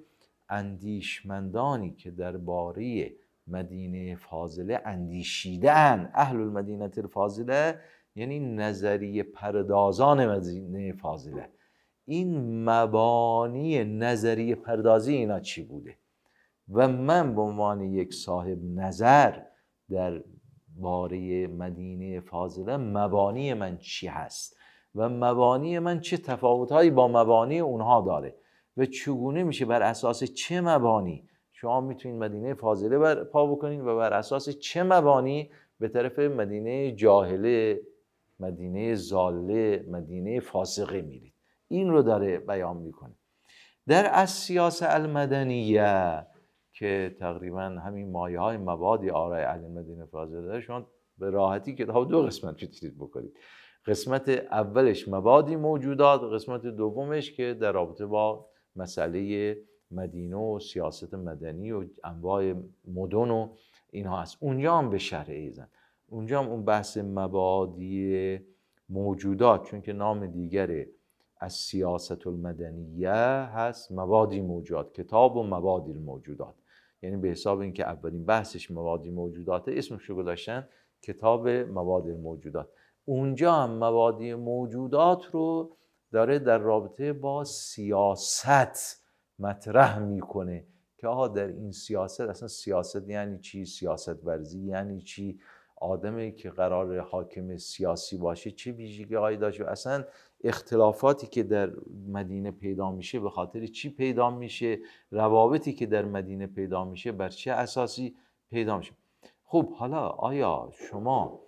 اندیشمندانی که درباره مدینه فاضله اندیشیدن، اهل المدینه الفاضله یعنی نظریه پردازان مدینه فاضله، این مبانی نظریه پردازی اینا چی بوده و من به عنوان یک صاحب نظر در باره مدینه فاضله مبانی من چی هست و مبانی من چه تفاوت‌هایی با مبانی اونها داره و چگونه میشه بر اساس چه مبانی شما میتونید مدینه فاضله برپا بکنید و بر اساس چه مبانی به طرف مدینه جاهله، مدینه ضاله، مدینه فاسقه میرید. این رو داره بیان میکنه. در السیاسه المدنیه که تقریبا همین مایه های مبادی آرای اهل المدینه فاضله داره، شما به راحتی کتاب دو قسمت میتونید بکنید. قسمت اولش مبادی موجودات، قسمت دومش که در رابطه با مسئله مدینه و سیاست مدنی و انواع مدن و اینها هست. اونجا هم به شرح ایزن، اونجا هم اون بحث مبادی موجودات، چون که نام دیگره از سیاست المدنیه هست، مبادی موجودات، کتاب و مبادی الموجودات، یعنی به حساب اینکه اولین بحثش مبادی موجوداته اسمش رو گذاشتن کتاب مبادی الموجودات. اونجا هم مبادی موجودات رو داره در رابطه با سیاست مطرح میکنه که آها در این سیاست اصلا سیاست یعنی چی، سیاست ورزی یعنی چی، آدمی که قرار حاکم سیاسی باشه چه ویژگی‌هایی داشته و اصلا اختلافاتی که در مدینه پیدا میشه به خاطر چی پیدا میشه، روابطی که در مدینه پیدا میشه بر چه اساسی پیدا میشه. خب حالا آیا شما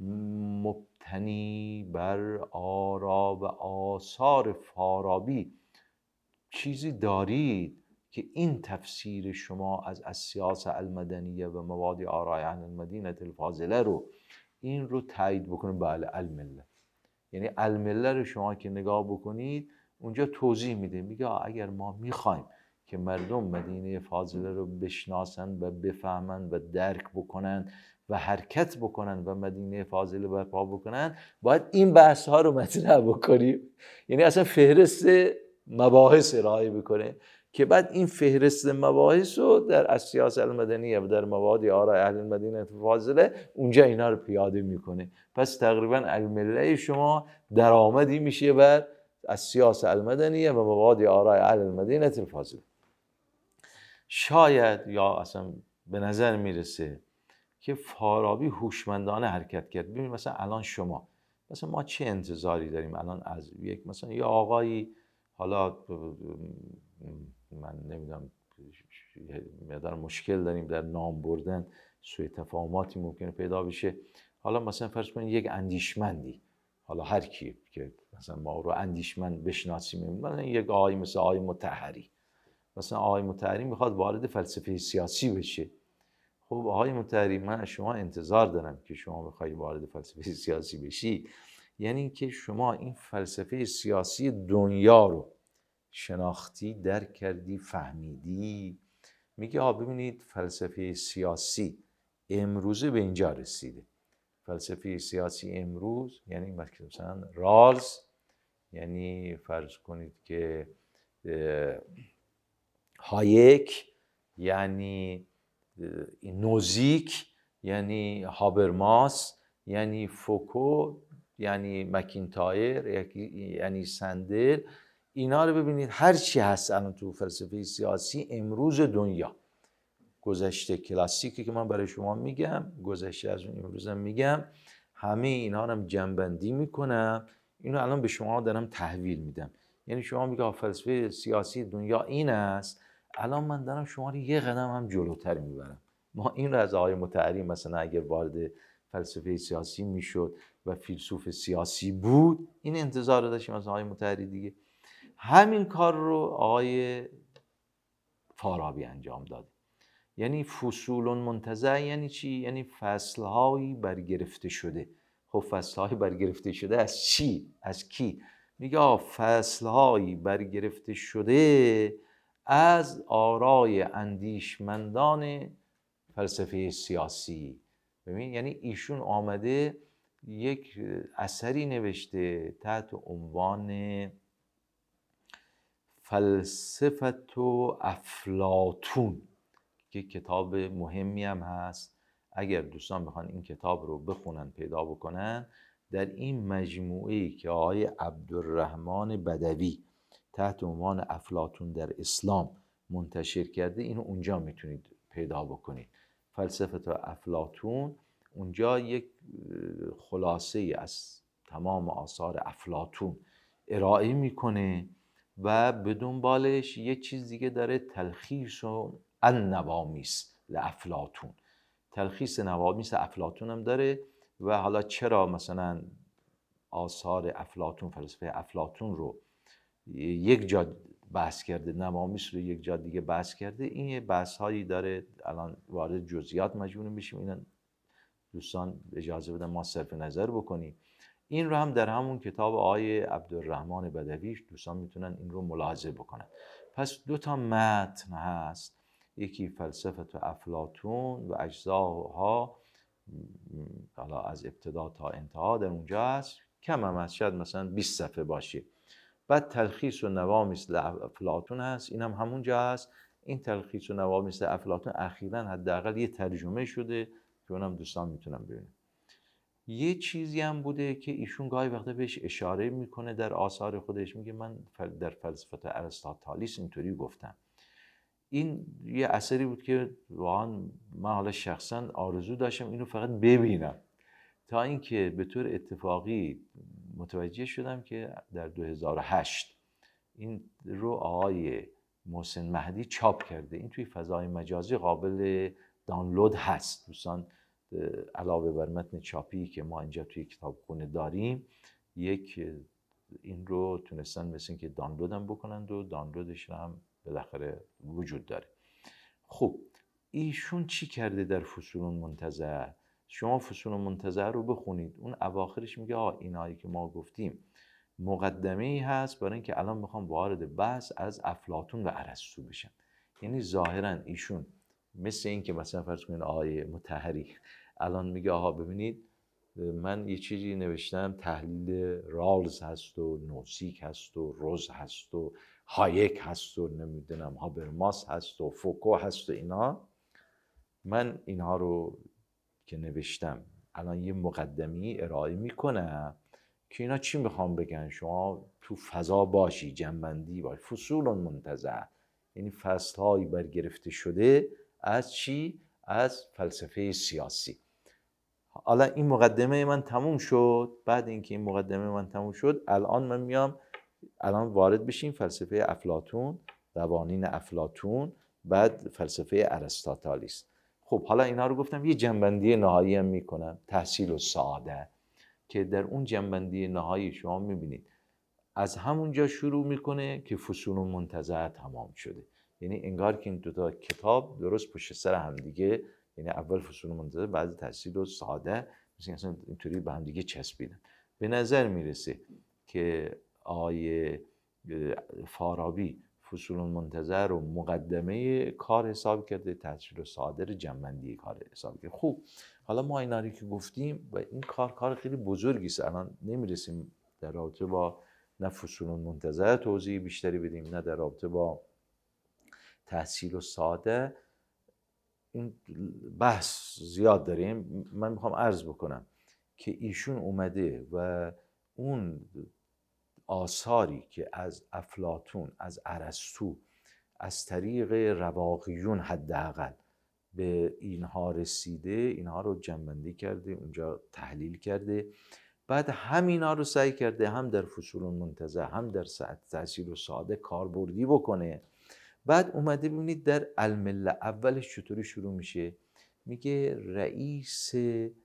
مبتنی بر آرا و آثار فارابی چیزی دارید که این تفسیر شما از السیاسه المدنیه و مبادی آرای اهل المدینه الفاضله رو این رو تایید بکنه؟ بله، المله. یعنی المله رو شما که نگاه بکنید اونجا توضیح میده، میگه اگر ما میخوایم که مردم مدینه فاضله رو بشناسن و بفهمن و درک بکنن و حرکت بکنن و مدینه فاضله برپا بکنن، باید این بحث ها رو مطرح بکنیم. یعنی اصلا فهرست مباحث ارائه بکنه که بعد این فهرست مباحث رو در السیاسه المدنیه و در مواد آراء اهل المدینه الفاضله اونجا اینا رو پیاده میکنه. پس تقریبا المله شما درآمدی میشه بر السیاسه المدنیه و مواد آراء اهل المدینه الفاضله. شاید یا اصلا به نظر میرسه که فارابی هوشمندانه حرکت کرد. ببین مثلا الان شما مثلا ما چه انتظاری داریم الان از یک مثلا یه آقایی، حالا من نمیدونم مقدار مشکل داریم در نام بردن، سوء تفاهماتی ممکنه پیدا بشه، حالا مثلا فرض کنید یک اندیشمندی، حالا هر کی که مثلا ما رو اندیشمند بشناسیم، مثلا یک آقای مثل آقای مطهری، مثلا آقای مطهری میخواد وارد فلسفه سیاسی بشه. خب آقای مطهری من از شما انتظار دارم که شما بخوای وارد فلسفه سیاسی بشی، یعنی که شما این فلسفه سیاسی دنیا رو شناختی، درک کردی، فهمیدی. میگه آ ببینید فلسفه سیاسی امروزه به اینجا رسیده. فلسفه سیاسی امروز یعنی مثلا رالز، یعنی فرض کنید که هایک، یعنی نوزیک، یعنی هابرماس، یعنی فوکو، یعنی مکینتایر، یعنی سندل، اینا رو ببینید هر چی هست الان تو فلسفه سیاسی امروز دنیا، گذشته کلاسیکی که من برای شما میگم، گذشته از اون امروزم میگم، همه اینا رو هم جنبندی میکنم، اینو الان به شما دارم تحویل میدم. یعنی شما میگه فلسفه سیاسی دنیا این است، الان من دارم شما رو یه قدم هم جلوتر میبرم. ما این رو از آقای مطهری مثلا اگر وارد فلسفه سیاسی میشد و فیلسوف سیاسی بود، این انتظار رو داشتیم از آقای مطهری دیگه. همین کار رو آقای فارابی انجام داد. یعنی فصول منتزع یعنی چی؟ یعنی فصلهایی برگرفته شده. خب فصلهایی برگرفته شده از چی؟ از کی؟ میگه فصلهایی برگرفته شده از آرای اندیشمندان فلسفه سیاسی. ببین یعنی ایشون آمده یک اثری نوشته تحت عنوان فلسفه و افلاطون که کتاب مهمی هم هست. اگر دوستان بخوان این کتاب رو بخونن پیدا بکنن، در این مجموعه‌ای که آقای عبدالرحمن بدوی تحت عنوان افلاطون در اسلام منتشر کرده، اینو اونجا میتونید پیدا بکنید. فلسفه و افلاطون اونجا یک خلاصه از تمام آثار افلاطون ارائه میکنه و به دنبالش یه چیز دیگه داره، تلخیص و النوامیس لافلاطون. تلخیص نوامیس افلاطون هم داره و حالا چرا مثلا آثار افلاطون، فلسفه افلاطون رو یک جا بحث کرده، نوامیس رو یک جا دیگه بحث کرده، این یه بحث هایی داره. الان وارد جزئیات مجبور میشیم، اینا دوستان اجازه بدن ما صرف نظر بکنیم. این رو هم در همون کتاب آقای عبدالرحمن بدوی دوستان میتونن این رو ملاحظه بکنن. پس دو تا متن هست، یکی فلسفه افلاطون و اجزاها، حالا از ابتدا تا انتها در اونجا هست، کم هم هست، شاید مثلا بیست صفحه باشه. بعد تلخیص و نوامیس افلاطون هست، این هم همونجا هست. این تلخیص و نوامیس افلاطون اخیراً حداقل یه ترجمه شده که اونم دوستان میتونن ببینن. یه چیزی هم بوده که ایشون گاهی وقتا بهش اشاره میکنه در آثار خودش، میگه من در فلسفه ارسطاطالیس اینطوری گفتم. این یه اثری بود که واقعا من حالا شخصا آرزو داشتم اینو فقط ببینم، تا اینکه به طور اتفاقی متوجه شدم که در دو هزار و هشت این رو آقای محسن مهدی چاپ کرده. این توی فضای مجازی قابل دانلود هست. دوستان علاوه بر متن چاپی که ما اینجا توی کتابخونه داریم، یک این رو تونستن مثل این که دانلود هم بکنند و دانلودش هم بالاخره وجود داره. خب ایشون چی کرده در فصول منتزع؟ شما فصول منتزع رو بخونید، اون اواخرش میگه آه اینایی که ما گفتیم مقدمه ای هست برای اینکه الان میخوام وارد بحث از افلاطون و ارسطو بشم. یعنی ظاهرا ایشون مثل این که مثلا فرض کنید آقای مطهری الان میگه آها ببینید من یه چیزی نوشتم تحلیل رالز هست و نوسیک هست و روز هست و هایک هست و نمیدونم هابرماس هست و فوکو هست و اینا. من اینها رو که نوشتم الان یه مقدمی ارائه میکنم که اینا چی میخوام بگن. شما تو فضا باشی، جنبندی باش، فصول منتزع، یعنی فصلهایی برگرفته شده از چی؟ از فلسفه سیاسی. حالا این مقدمه من تموم شد. بعد اینکه این مقدمه من تموم شد، الان من میام الان وارد بشیم فلسفه افلاطون، قوانین افلاطون، بعد فلسفه ارسطاطالیس. خب حالا اینا رو گفتم، یه جنبندی نهایی هم میکنم، تحصیل السعاده، که در اون جنبندی نهایی شما میبینید از همونجا شروع میکنه که فصول منتزع تمام شده. یعنی انگار که این دو تا کتاب درست پشت سر هم دیگه، یعنی اول فصول منتزع، بعد تحصیل السعاده، مثل اصلا اینطوری به هم دیگه چسبیدن. به نظر میرسه که آیه فارابی فصول منتظر رو مقدمه کار حساب کرده، تحصیل السعاده رو جنبندی کار حساب کرده. خوب، حالا ما اینا رو که گفتیم و این کار کار خیلی بزرگی است. الان نمیرسیم در رابطه با نه فصول منتظر توضیح بیشتری بدیم، نه در رابطه با تحصیل السعاده. این بحث زیاد داریم. من میخوام عرض بکنم که ایشون اومده و اون آثاری که از افلاطون، از ارسطو، از طریق رواقیون حداقل به اینها رسیده، اینها رو جمع‌بندی کرده، اونجا تحلیل کرده، بعد همینا رو سعی کرده هم در فصول منتزع هم در تحصیل السعاده کاربردی بکنه. بعد اومده ببینید در المله اولش چطوری شروع میشه. میگه رئیس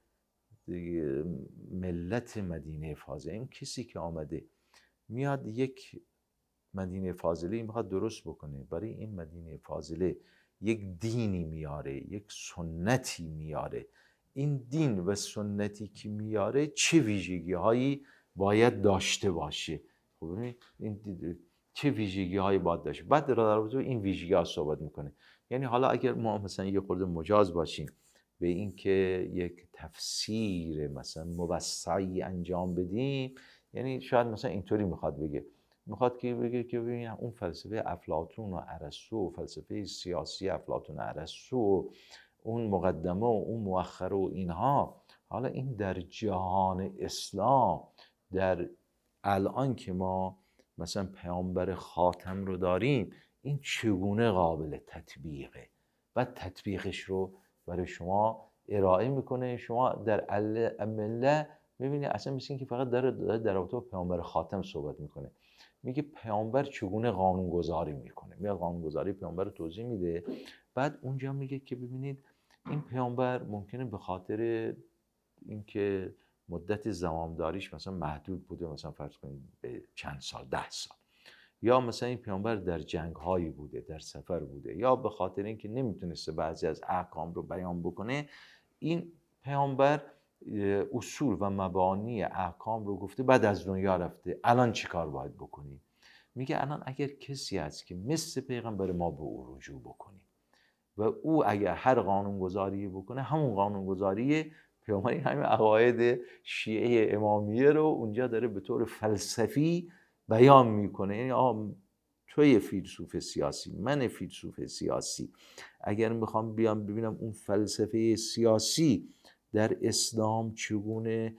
ملت مدینه فاضله، این کسی که آمده میاد یک مدینه فاضله میخواد درست بکنه، برای این مدینه فاضله یک دینی میاره، یک سنتی میاره. این دین و سنتی که میاره چه ویژگی هایی باید داشته باشه؟ خب این چه ویژگی هایی باید داشته؟ بعد در رابطه با این ویژگی ها صحبت میکنه. یعنی حالا اگر ما مثلا یه خورده مجاز باشیم به این که یک تفسیر مثلا موسعی انجام بدیم، یعنی شاید مثلا اینطوری میخواد بگه، میخواد که بگه که ببین اون فلسفه افلاطون و ارسطو، فلسفه سیاسی افلاطون و ارسطو، اون مقدمه و اون مؤخره و اینها، حالا این در جهان اسلام، در الان که ما مثلا پیامبر خاتم رو داریم، این چگونه قابل تطبیقه؟ بعد تطبیقش رو برای شما ارائه میکنه. شما در المله میبینید اصلا مثل این که فقط در در رابطه با پیامبر خاتم صحبت میکنه. میگه پیامبر چگونه قانونگذاری میکنه، میاد قانونگذاری پیامبر رو توضیح میده. بعد اونجا میگه که ببینید این پیامبر ممکنه به خاطر اینکه مدت زمامداریش مثلا محدود بوده، مثلا فرض کنید به چند سال، ده سال، یا مثلا این پیامبر در جنگ هایی بوده، در سفر بوده، یا به خاطر اینکه نمیتونسته بعضی از احکام رو بیان بکنه، این پیامبر اصول و مبانی احکام رو گفته، بعد از دنیا رفته. الان چی کار باید بکنیم؟ میگه الان اگر کسی هست که مثل پیغمبر ما به او رجوع بکنیم و او اگر هر قانونگذاری بکنه، همون قانونگذاری پیامبر، همین عقاید شیعه امامیه رو اونجا داره به طور فلسفی بیان میکنه. یعنی آه توی فیلسوف سیاسی، من فیلسوف سیاسی، اگر میخوام بیام ببینم اون فلسفه سیاسی در اسلام چگونه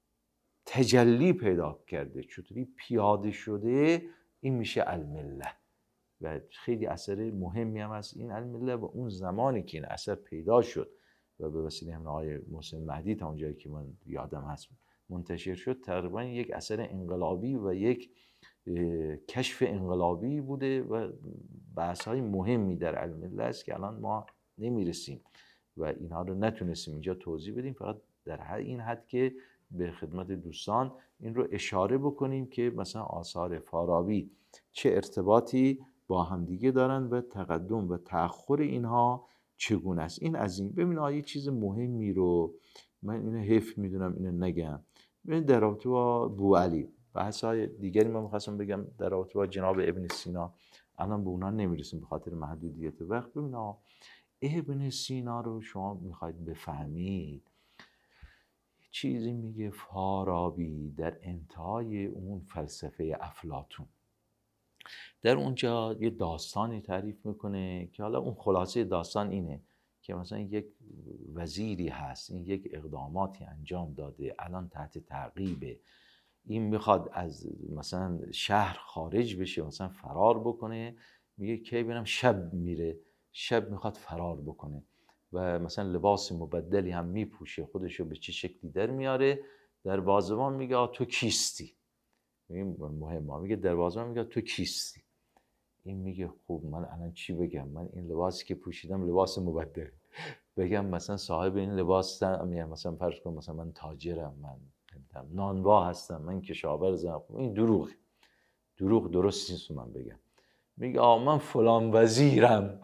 تجلی پیدا کرده، چطوری پیاده شده، این میشه المله. و خیلی اثر مهمی هم از این المله و اون زمانی که این اثر پیدا شد و به وسیله همین آقای محسن مهدی تا اونجایی که من یادم هست منتشر شد، تقریبا یک اثر انقلابی و یک کشف انقلابی بوده و بحث‌های مهمی در المله است که الان ما نمیرسیم و اینها رو نتونستیم اینجا توضیح بدیم. فقط در این حد که به خدمت دوستان این رو اشاره بکنیم که مثلا آثار فارابی چه ارتباطی با همدیگه دارن و تقدم و تأخر اینها چگونه است. این از این. ببین آیه چیز مهمی رو من اینو حیف میدونم اینو نگم. ببین در رابطه با بوعلی، بحث‌های دیگری من می‌خواستم بگم در رابطه با جناب ابن سینا، الان به اونها نمیرسیم به خاطر محدودیت وقت. ببین ابن سینا رو شما میخواید بفهمید، چیزی میگه فارابی در انتهای اون فلسفه افلاطون. در اونجا یه داستانی تعریف میکنه که حالا اون خلاصه داستان اینه که مثلا یک وزیری هست، این یک اقداماتی انجام داده، الان تحت تعقیبه، این میخواد از مثلا شهر خارج بشه، مثلا فرار بکنه، میگه کی برم، شب میره، شب میخواد فرار بکنه و مثلا لباس مبدلی هم میپوشه، خودشو به چه شکلی در میاره، در بازوان میگه آه تو کیستی، این مهمه، میگه در بازوان میگه تو کیستی، این میگه خب من الان چی بگم، من این لباسی که پوشیدم لباس مبدل، بگم مثلا صاحب این لباس هم، مثلا فرض کن مثلا من تاجرم، من نانوا هستم، من کشاورزم، این دروغ، دروغ درست نیست من بگم. میگه آ من فلان وزیرم.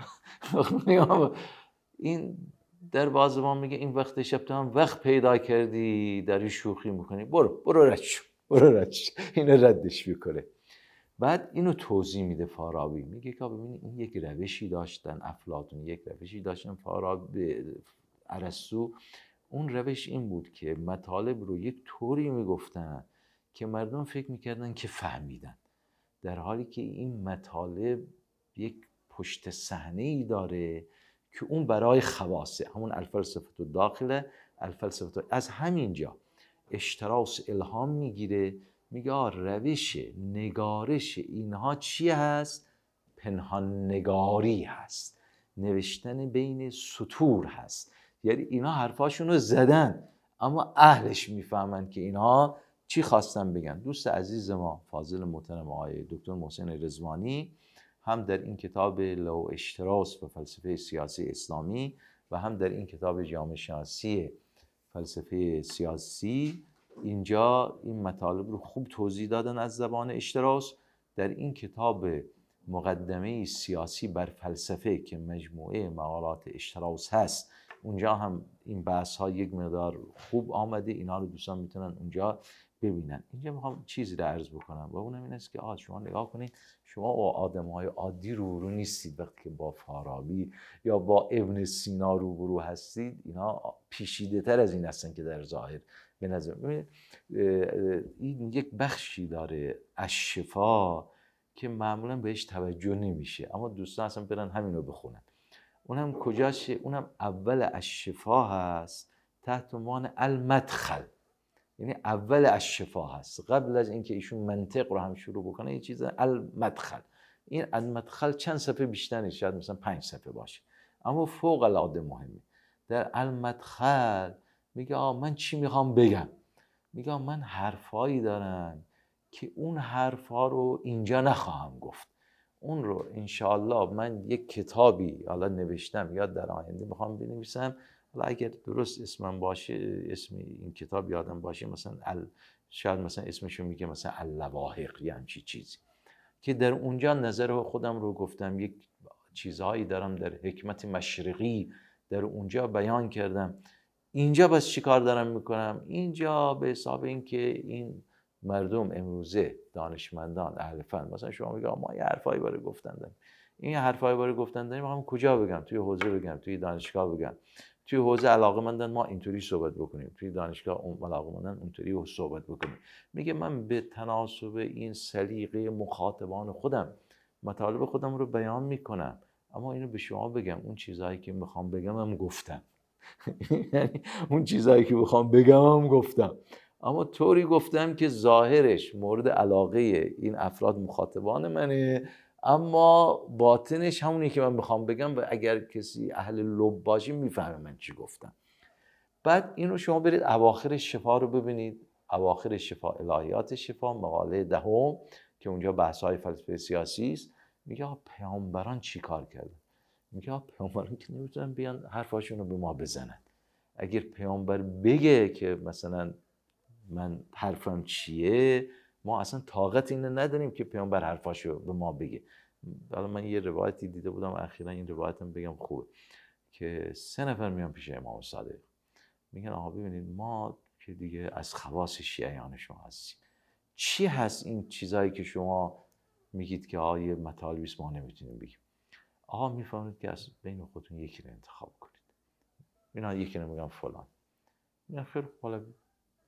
این در بازوان میگه این وقت شب تو هم وقت پیدا کردی داری شوخی میکنی، برو برو رد شو، برو رد شو. اینو ردش میکنه. بعد اینو توضیح میده فارابی، میگه که ببینید این یک روشی داشتن افلاطون، یک روشی داشتن فارابی، ارسطو، اون روش این بود که مطالب رو یک طوری میگفتن که مردم فکر میکردن که فهمیدن، در حالی که این مطالب یک پشت صحنه ای داره که اون برای خواصه، همون الفلسفه الداخله، الفلسفه. از همینجا اشتراس الهام میگیره، میگه روش نگارش اینها چی هست؟ پنهان نگاری هست، نوشتن بین سطور هست، یعنی اینا حرفاشون رو زدن اما اهلش میفهمن که اینا چی خواستن بگن. دوست عزیز ما فاضل محترم آقای دکتر محسن رضوانی هم در این کتاب لو اشتراس و فلسفه سیاسی اسلامی و هم در این کتاب جامعه شناسی فلسفه سیاسی اینجا این مطالب رو خوب توضیح دادن از زبان اشتراس. در این کتاب مقدمه سیاسی بر فلسفه که مجموعه مقالات اشتراس هست، اونجا هم این بحث ها یک مقدار خوب آمده، اینا رو دوستان میتونن اونجا ببینن. اینجا میخوام چیزی رو عرض بکنم و اونم این است که آه شما نگاه کنید، شما آدم‌های عادی روبرو نیستید وقتی که با فارابی یا با ابن سینا روبرو هستید، اینا پیچیده تر از این هستن که در ظاهر به نظر. این یک بخشی داره الشفا که معمولا بهش توجه نمیشه، اما دوستان اصلا برن همین رو بخونن. اونم کجاشه؟ اونم اول الشفا هست تحت عنوان المدخل، یعنی اول الشفا هست، قبل از اینکه ایشون منطق رو هم شروع بکنه یه چیز المدخل. این المدخل چند صفحه بیشتر نیست، شاید مثلا پنج صفحه باشه، اما فوق العاده مهمه. در المدخل میگه آه من چی میخوام بگم، میگه من حرفایی دارم که اون حرفا رو اینجا نخواهم گفت، اون رو انشاءالله من یک کتابی حالا نوشتم یا در آینده میخوام بنویسم، حالا اگر درست اسمم باشه، اسم این کتاب یادم باشه، مثلا ال... شاید مثلا اسمشو میگه مثلا اللواحق یا همچی چیزی، که در اونجا نظر خودم رو گفتم، یک چیزهایی دارم در حکمت مشرقی در اونجا بیان کردم. اینجا بس چی کار دارم میکنم؟ اینجا به حساب این که این مردم امروزه دانشمندان اهل فن، مثلا شما میگه ما یه حرفایی برای گفتن داریم، این حرفایی برای گفتن داریم، میخوام کجا بگم؟ توی حوزه بگم، توی دانشگاه بگم، توی حوزه علاقه‌مندان ما اینطوری صحبت بکنیم، توی دانشگاه اون علاقه‌مندان اونطوری صحبت بکنیم. میگه من به تناسب این سلیقه مخاطبان خودم مطالب خودم رو بیان میکنم، اما اینو به شما بگم اون چیزهایی که میخوام بگم هم گفتم. یعنی اون چیزهایی که میخوام بگم هم گفتم، اما طوری گفتم که ظاهرش مورد علاقه این افراد مخاطبان منه، اما باطنش همونی که من میخوام بگم و اگر کسی اهل لب باشه میفهمه من چی گفتم. بعد اینو شما برید اواخر شفا رو ببینید، اواخر شفا، الهیات شفا، مقاله دهم که اونجا بحث‌های فلسفه سیاسی است، میگه پیامبران چی کار کردن؟ میگه پیامبران که نمیتونن بیان حرفاشون رو به ما بزنن. اگر پیامبر بگه که مثلا من حرفم چیه، ما اصلا طاقت اینو نداریم که پیامبر حرفاشو به ما بگه. حالا من یه روایتی دیده بودم اخیراً، این روایتم بگم خوبه، که سه نفر میان پیش امام صادق میگن آقا ببینید ما که دیگه از خواص شیعیان شما هستیم، چی هست این چیزایی که شما میگید که آقا یه مطالبی است ما نمیتونیم بگیم؟ آقا میفهمید که از بین خودتون یکی رو انتخاب کنید. اینا یکی رو میگن فلان، میگن خیر حالا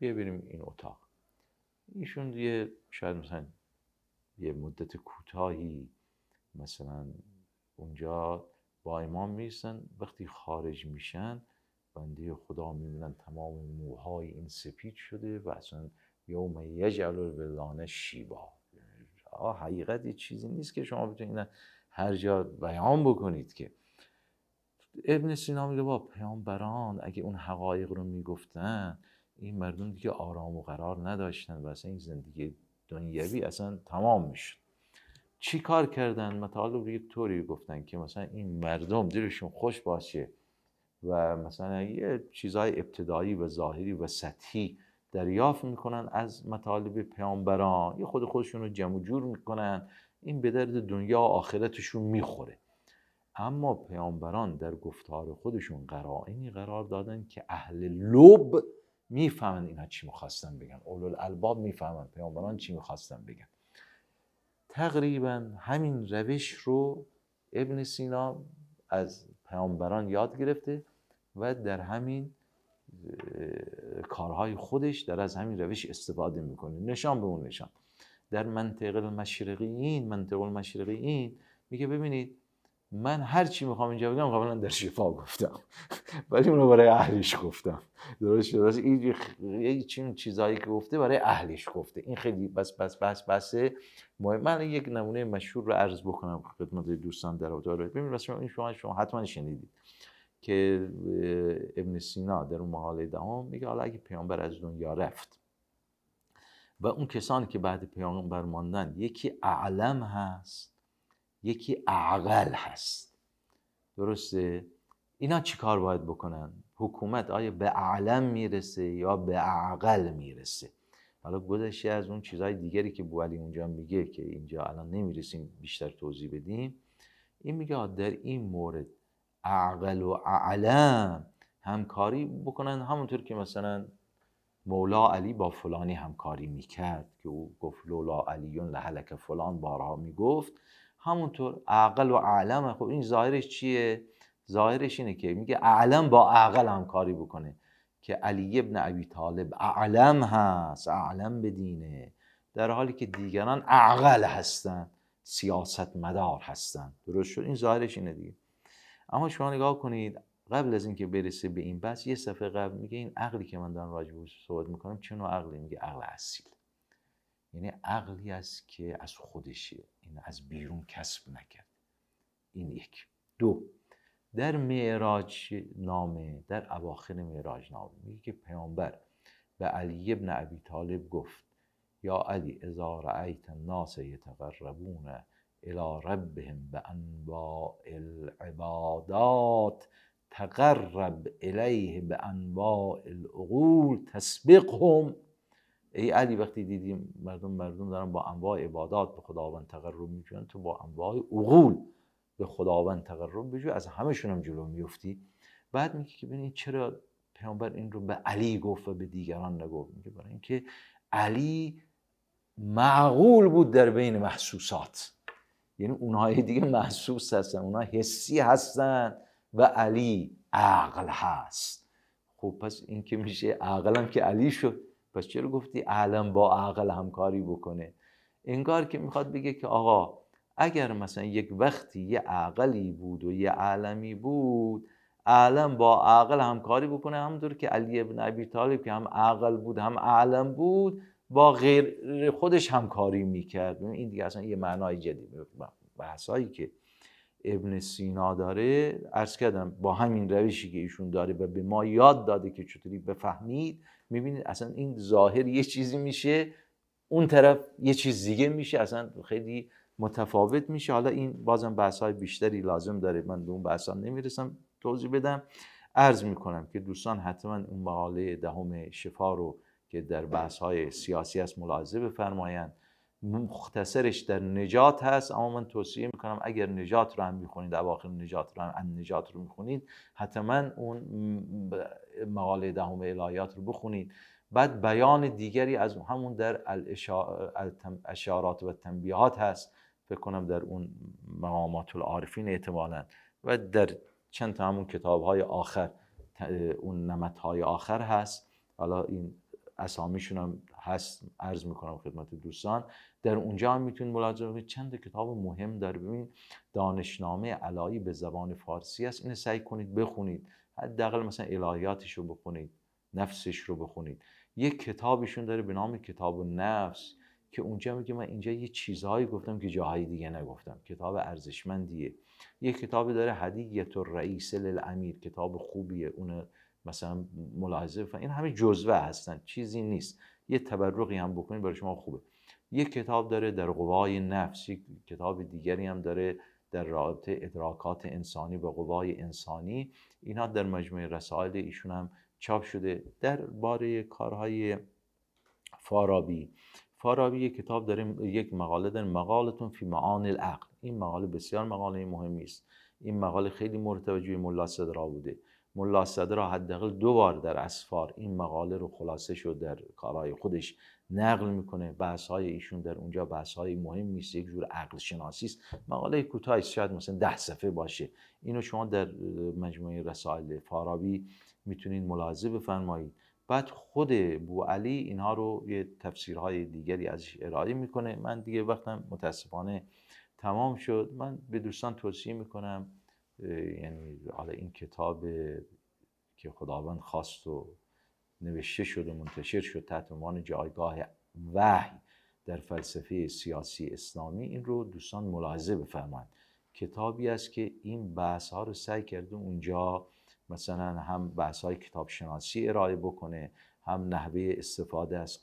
بیا بریم این اتاق. ایشون یه شاید مثلا یه مدت کوتاهی مثلا اونجا با امام میرسن، وقتی خارج میشن بنده خدا میبینن تمام موهای این سپید شده و اصلا یوم یجعل الولدان شیبا. آه حقیقت چیزی نیست که شما بتونید هر جا بیان بکنید. که ابن سینا میگه با پیامبران اگه اون حقایق رو میگفتن این مردم دیگه آرام و قرار نداشتن و اصلا این زندگی دنیوی اصلا تمام میشد. چی کار کردن؟ مطالب رو یک طوری گفتن که مثلا این مردم دلشون خوش باشه و مثلا یه چیزای ابتدایی و ظاهری و سطحی دریافت میکنن از مطالب پیامبران، یه خود خودشون رو جمع جور میکنن، این به درد دنیا و آخرتشون میخوره. اما پیامبران در گفتار خودشون قرائنی قرار دادن که اهل لب میفهمن اینا چی میخواستن بگن، اولوالالباب میفهمن پیامبران چی میخواستن بگن. تقریبا همین روش رو ابن سینا از پیامبران یاد گرفته و در همین کارهای خودش در از همین روش استفاده میکنه. نشان به اون نشان در منطقه المشرقیین منطقه المشرقیین میگه ببینید من هر چی میخوام اینجا بگم قبلا در شفا گفتم ولی اونو برای اهلش گفتم. درست شد؟ این یه چیزایی که گفته برای اهلش گفته. این خیلی بس بس بس بس مهم. من یک نمونه مشهور رو عرض بکنم خدمت دوستان در اتاق. ببینید مثلا این شما شما حتما شنیدید که ابن سینا در اون محاله دهم میگه حالا اگه پیامبر از دنیا رفت و اون کسانی که بعد پیامبر ماندن یکی اعلم هست یکی اعقل هست، درسته؟ اینا چی کار باید بکنن؟ حکومت آیا به اعلم میرسه یا به اعقل میرسه؟ حالا گذشته از اون چیزهای دیگری که بوعلی اونجا میگه که اینجا الان نمیرسیم بیشتر توضیح بدیم، این میگه در این مورد اعقل و اعلم همکاری بکنن، همونطور که مثلا مولا علی با فلانی همکاری میکرد که او گفت لولا علیون لهلک فلان بارها میگفت، همونطور اعقل و اعلم. خب این ظاهرش چیه؟ ظاهرش اینه که میگه اعلم با اعقل همکاری بکنه که علی ابن ابی طالب اعلم هست، اعلم به دینه، در حالی که دیگران اعقل هستن، سیاست مدار هستن. درست شد؟ این ظاهرش اینه دیگه. اما شما نگاه کنید قبل از اینکه برسه به این بحث یه صفحه قبل میگه این عقلی که من دارم راجبش صحبت میکنم چه نوع عقلی؟ میگه عقل اصیل، یعنی عقلی است که از خودشه، این از بیرون کسب نکرد. این یک. دو، در معراج نامه، در اواخر معراج نامه میگه که پیامبر به علی ابن ابی طالب گفت یا علی اذا رأیت الناس یتقربون الى ربهم بانواع العبادات تقرب الیه بانواع العقول تسبقهم. ای علی وقتی دیدیم مردم مردم دارن با انواع عبادات به خداوند تقرب میکنن، تو با انواع عقول به خداوند تقرب بجو، از همشون هم جلو میفتی. بعد میگه که ببینید چرا پیامبر این رو به علی گفت و به دیگران نگفت؟ میگه برای اینکه علی معقول بود در بین محسوسات، یعنی اونهای دیگه محسوس هستن، اونها حسی هستن و علی عقل هست. خب پس این که میشه عقل هم که علی شد، پس چرا گفتی عالم با عقل همکاری بکنه؟ انگار که میخواد بگه که آقا اگر مثلا یک وقتی یه عقلی بود و یه عالمی بود، عالم با عقل همکاری بکنه، همونطور که علی ابن ابی طالب که هم عقل بود هم عالم بود با غیر خودش همکاری میکرد. این دیگه اصلا یه معنای جدید. بحثایی که ابن سینا داره عرض کردم با همین روشی که ایشون داره و به ما یاد داده که چطوری بفهمید، میبینید اصلا این ظاهر یه چیزی میشه، اون طرف یه چیز دیگه میشه، اصلا خیلی متفاوت میشه. حالا این بازم بحث‌های بیشتری لازم داره، من به اون بحثا نمیرسم توضیح بدم. عرض میکنم که دوستان حتما اون مقاله دهم شفا رو که در بحث‌های سیاسی است ملاحظه بفرمایند. مختصرش در نجات هست، اما من توصیه میکنم اگر نجات رو هم میخونید، اواخر نجات رو هم نجات رو میخونید، حتما اون مقاله دهم الهیات رو بخونید. بعد بیان دیگری از همون در الاشارات و تنبیهات هست، فکر کنم در اون مقامات العارفین احتمالاً، و در چند تا همون کتاب‌های آخر اون نمط‌های آخر هست. حالا این اسامیشون هم هست، عرض میکنم خدمت دوستان. در اونجا هم میتونید ملاحظه کنید چند کتاب مهم داره. ببین دانشنامه علایی به زبان فارسی است، اینو سعی کنید بخونید، حداقل مثلا الهیاتش رو بخونید، نفسش رو بخونید. یک کتابشون داره به نام کتاب النفس که اونجا میگه من اینجا یه چیزهایی گفتم که جاهای دیگه نگفتم، کتاب ارزشمندیه. یک کتاب داره هدیه الرئیس للامیر، کتاب خوبیه، اون مثلا ملاحظه بفرمایید. این همه جزوه هستن، چیزی نیست، یه تبرقی هم بکنید برای شما خوبه. یک کتاب داره در قوای نفس، یک کتاب دیگری هم داره در رابطه ادراکات انسانی به قوای انسانی. اینها در مجموعه رسائل ایشون هم چاپ شده. در باره کارهای فارابی، فارابی یک کتاب داره، یک مقاله داره، مقالتون فی معانی العقل. این مقاله بسیار مقاله مهمی است. این مقاله خیلی مورد توجه ملا صدرا بوده. ملا صدرا حداقل دو بار در اسفار این مقاله رو خلاصه شد در کارهای خودش نقل میکنه. بحث‌های ایشون در اونجا بحث‌های مهمی است، یک جور عقل شناسی است. مقاله کوتاهی است، شاید مثلا ده صفحه باشه. اینو شما در مجموعه رسائل فارابی میتونید ملاحظه بفرمایید. بعد خود بوعلی اینها رو یه تفسیرهای دیگری ازش ارائه میکنه. من دیگه وقتم متاسفانه تمام شد. من به دوستان توصیه میکنم، یعنی حالا این کتاب که خداوند خواست و نوشته شد و منتشر شد تحت عنوان جایگاه وحی در فلسفه سیاسی اسلامی، این رو دوستان ملاحظه بفرمایید. کتابی است که این بحث ها رو سعی کرده اونجا مثلا هم بحث های کتاب شناسی ارائه بکنه، هم نحوه استفاده از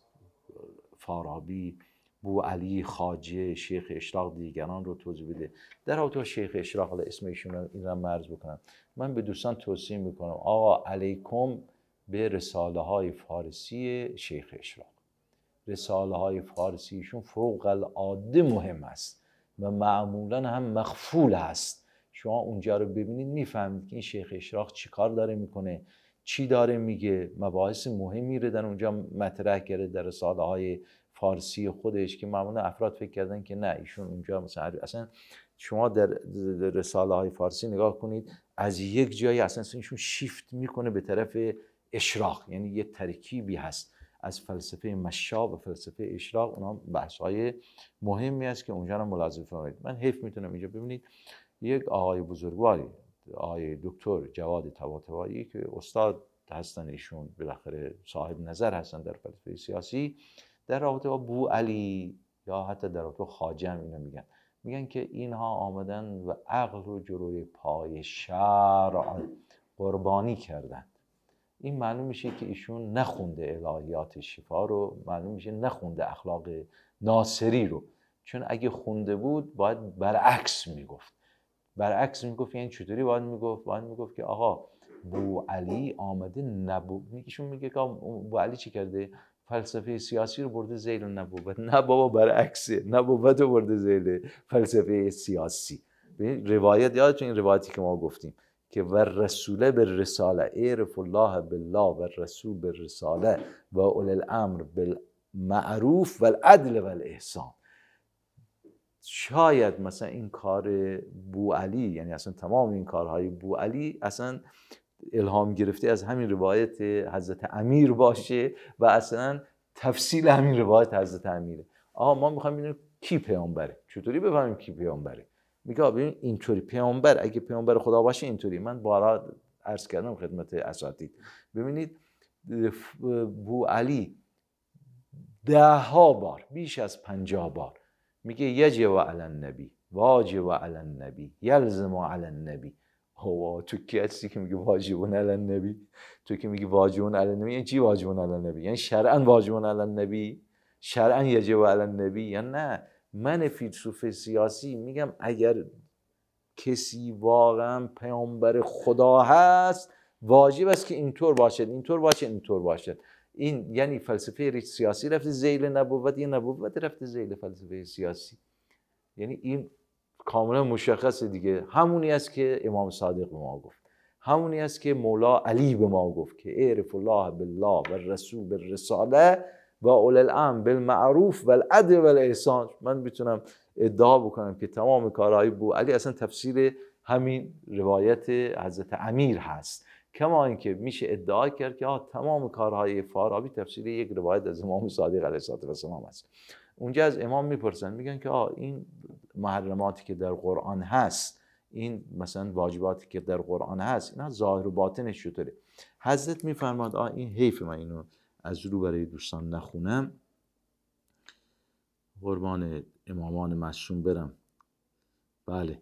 فارابی، بوعلی، خواجه، شیخ اشراق دیگران رو توضیح بده. در رابطه شیخ اشراق، حالا اسم ایشون رو این رو عرض بکنم، من به دوستان توصیه میکنم آقا علیکم به رساله های فارسی شیخ اشراق. رساله های فارسیشون فوق العاده مهم است و معمولا هم مخفول هست. شما اونجا رو ببینید میفهمید که این شیخ اشراق چی کار داره میکنه، چی داره میگه. مباحث مهمی رو در اونجا مطرح کرده در رساله های فارسی خودش که معمولا افراد فکر کردن که نه ایشون اونجا مثلا اصلا شما در رساله های فارسی نگاه کنید از یک جایی اصلا ایشون شیفت میکنه به طرف اشراق، یعنی یک ترکیبی هست از فلسفه مشاب و فلسفه اشراق. اونها بحث های مهمی است که اونجا رو ملاحظه فرمایید. من حیف میتونم اینجا ببینید یک آقای بزرگواری، آقای دکتر جواد طباطبایی که استاد هستن، ایشون بالاخره صاحب نظر هستن در فلسفه سیاسی، در رابطه با بوعلی یا حتی در رابطه با خواجه هم اینو میگن. میگن که اینها آمدن و عقل رو جلوی پای شرع قربانی کردند. این معلوم میشه که ایشون نخونده الهیات شفا رو، معلوم میشه نخونده اخلاق ناصری رو، چون اگه خونده بود باید برعکس میگفت. برعکس میگفت یعنی چطوری باید میگفت؟ باید میگفت که آقا بوعلی آمده نبو ایشون میگه که بوعلی چی کرده؟ فلسفه سیاسی رو برده ذیل نبوت. نه بابا برعکسه، نبوت رو برده ذیل فلسفه سیاسی. روایت یادتون این روایتی که ما گفتیم که و رسوله به رساله اعرف الله بالله و رسول به رساله و اول الامر بالمعروف و العدل و الاحسان. شاید مثلا این کار بوعلی، یعنی اصلا تمام این کارهای بوعلی اصلا الهام گرفته از همین روایت حضرت امیر باشه و اصلا تفصیل همین روایت حضرت امیره. آها ما میخوایم ببینیم کی پیامبره، چطوری بفهمیم کی پیامبره؟ میگه ببین اینطوری پیامبر، اگه پیامبر خدا باشه اینطوری. من بارها عرض کردم خدمت اساتید، ببینید بوعلی ده ها بار، بیش از پنجاه بار میگه یجب علی النبی، واجب علی النبی، یلزم علی النبی. هوا تو کی هستی که میگه واجبون علی النبی؟ تو که میگه واجبون علی النبی یعنی چی واجبون علی النبی؟ یعنی شرعاً واجبون علی النبی؟ شرعاً یجب علی النبی یا نه؟ من فیلسوف سیاسی میگم اگر کسی واقعا پیامبر خدا هست واجب است که اینطور باشد، اینطور باشد، اینطور باشد. این یعنی فلسفه سیاسی رفته ذیل نبوت یا نبوت رفته ذیل فلسفه سیاسی. یعنی این کاملا مشخصه دیگه. همونی است که امام صادق به ما گفت، همونی است که مولا علی به ما گفت که اعرف الله بالله و رسول بالرساله و اول الامر بالمعروف و العدل و الاحسان. من میتونم ادعا بکنم که تمام کارهای بوعلی اصلا تفسیر همین روایت حضرت امیر هست کما اینکه میشه ادعا کرد که آه تمام کارهای فارابی تفسیر یک روایت از امام صادق علیه السلام است. اونجا از امام میپرسن میگن که آه این محرماتی که در قرآن هست، این مثلا واجباتی که در قرآن هست، اینا ظاهر و باطنش چطوره؟ حضرت میفرماد آه این حیف من اینو از رو برای دوستان نخونم، قربان امامان معصوم برم. بله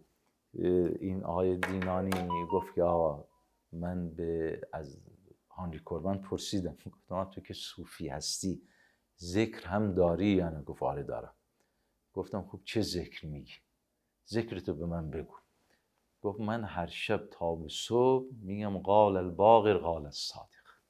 این آقای دینانی گفت که آقا من به از هانری کوربان پرسیدم، گفتم تو که صوفی هستی ذکر هم داری یا نه؟ گفت آره دارم. گفتم خب چه ذکر میگی؟ ذکرتو به من بگو. گفت من هر شب تا به صبح میگم قال الباقر قال الصادق،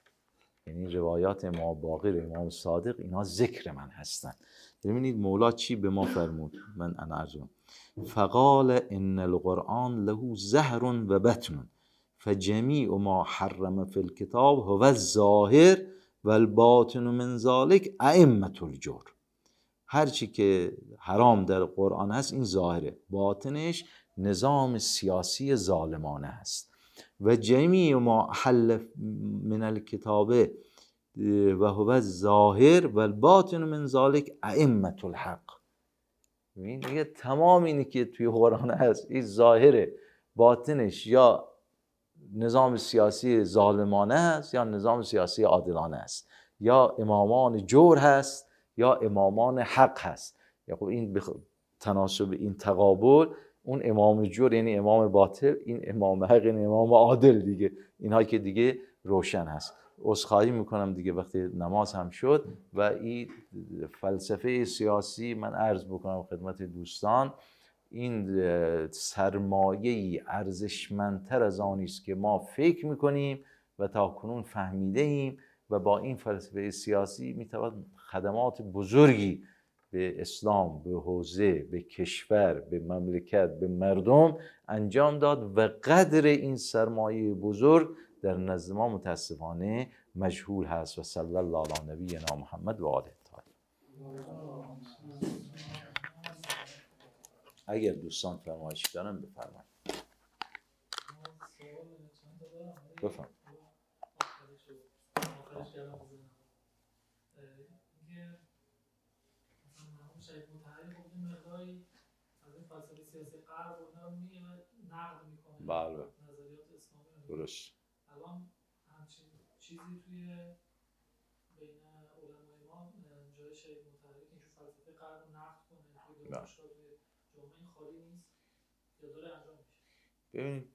یعنی روایات امام باقر و امام صادق اینا ذکر من هستن. ببینید مولا چی به ما فرمود، من انا ارجو فقال ان القرآن له زهر و بطن فجمیع ما حرم فی الکتاب هو الظاهر و الباطن من ذلك ائمة الجور. هرچی که حرام در قرآن هست این ظاهره، باطنش نظام سیاسی ظالمانه است. و جمیع ما حل من الکتاب و هو الظاهر و الباطن من ذلك ائمة الحق. میگه تمام اینی که توی قرآن هست این ظاهره، باطنش یا نظام سیاسی ظالمانه است یا نظام سیاسی عادلانه است، یا امامان جور هست یا امامان حق هست. یا خب این بخ... تناسب این تقابل، اون امام جور یعنی امام باطل، این امام حق یعنی امام عادل دیگه، اینها که دیگه روشن هست. عذرخواهی میکنم دیگه وقتی نماز هم شد و این فلسفه سیاسی من عرض بکنم خدمت دوستان، این سرمایه‌ای ارزشمندتر از آنی است که ما فکر میکنیم و تا کنون فهمیده ایم و با این فلسفه سیاسی میتواند خدمات بزرگی به اسلام، به حوزه، به کشور، به مملکت، به مردم انجام داد و قدر این سرمایه بزرگ در نزد ما متاسفانه مجهول هست. و صلی الله علی نبینا محمد و آله الطاهرین. اگر دوستان فرمایش دارن بفرمایید. بفرمایید. فلسفه سیاسی غرب و اینا میگه نقد میکنه. بله. نظریات اسلامی. درست. الان همچین چیزی توی بین علمای ما جای شیخ مطهری که اینجور فلسفه غرب رو نقد کنه توی دانشگاه توی جامعه خالی نیست یا داره انجام میشه؟ ببینید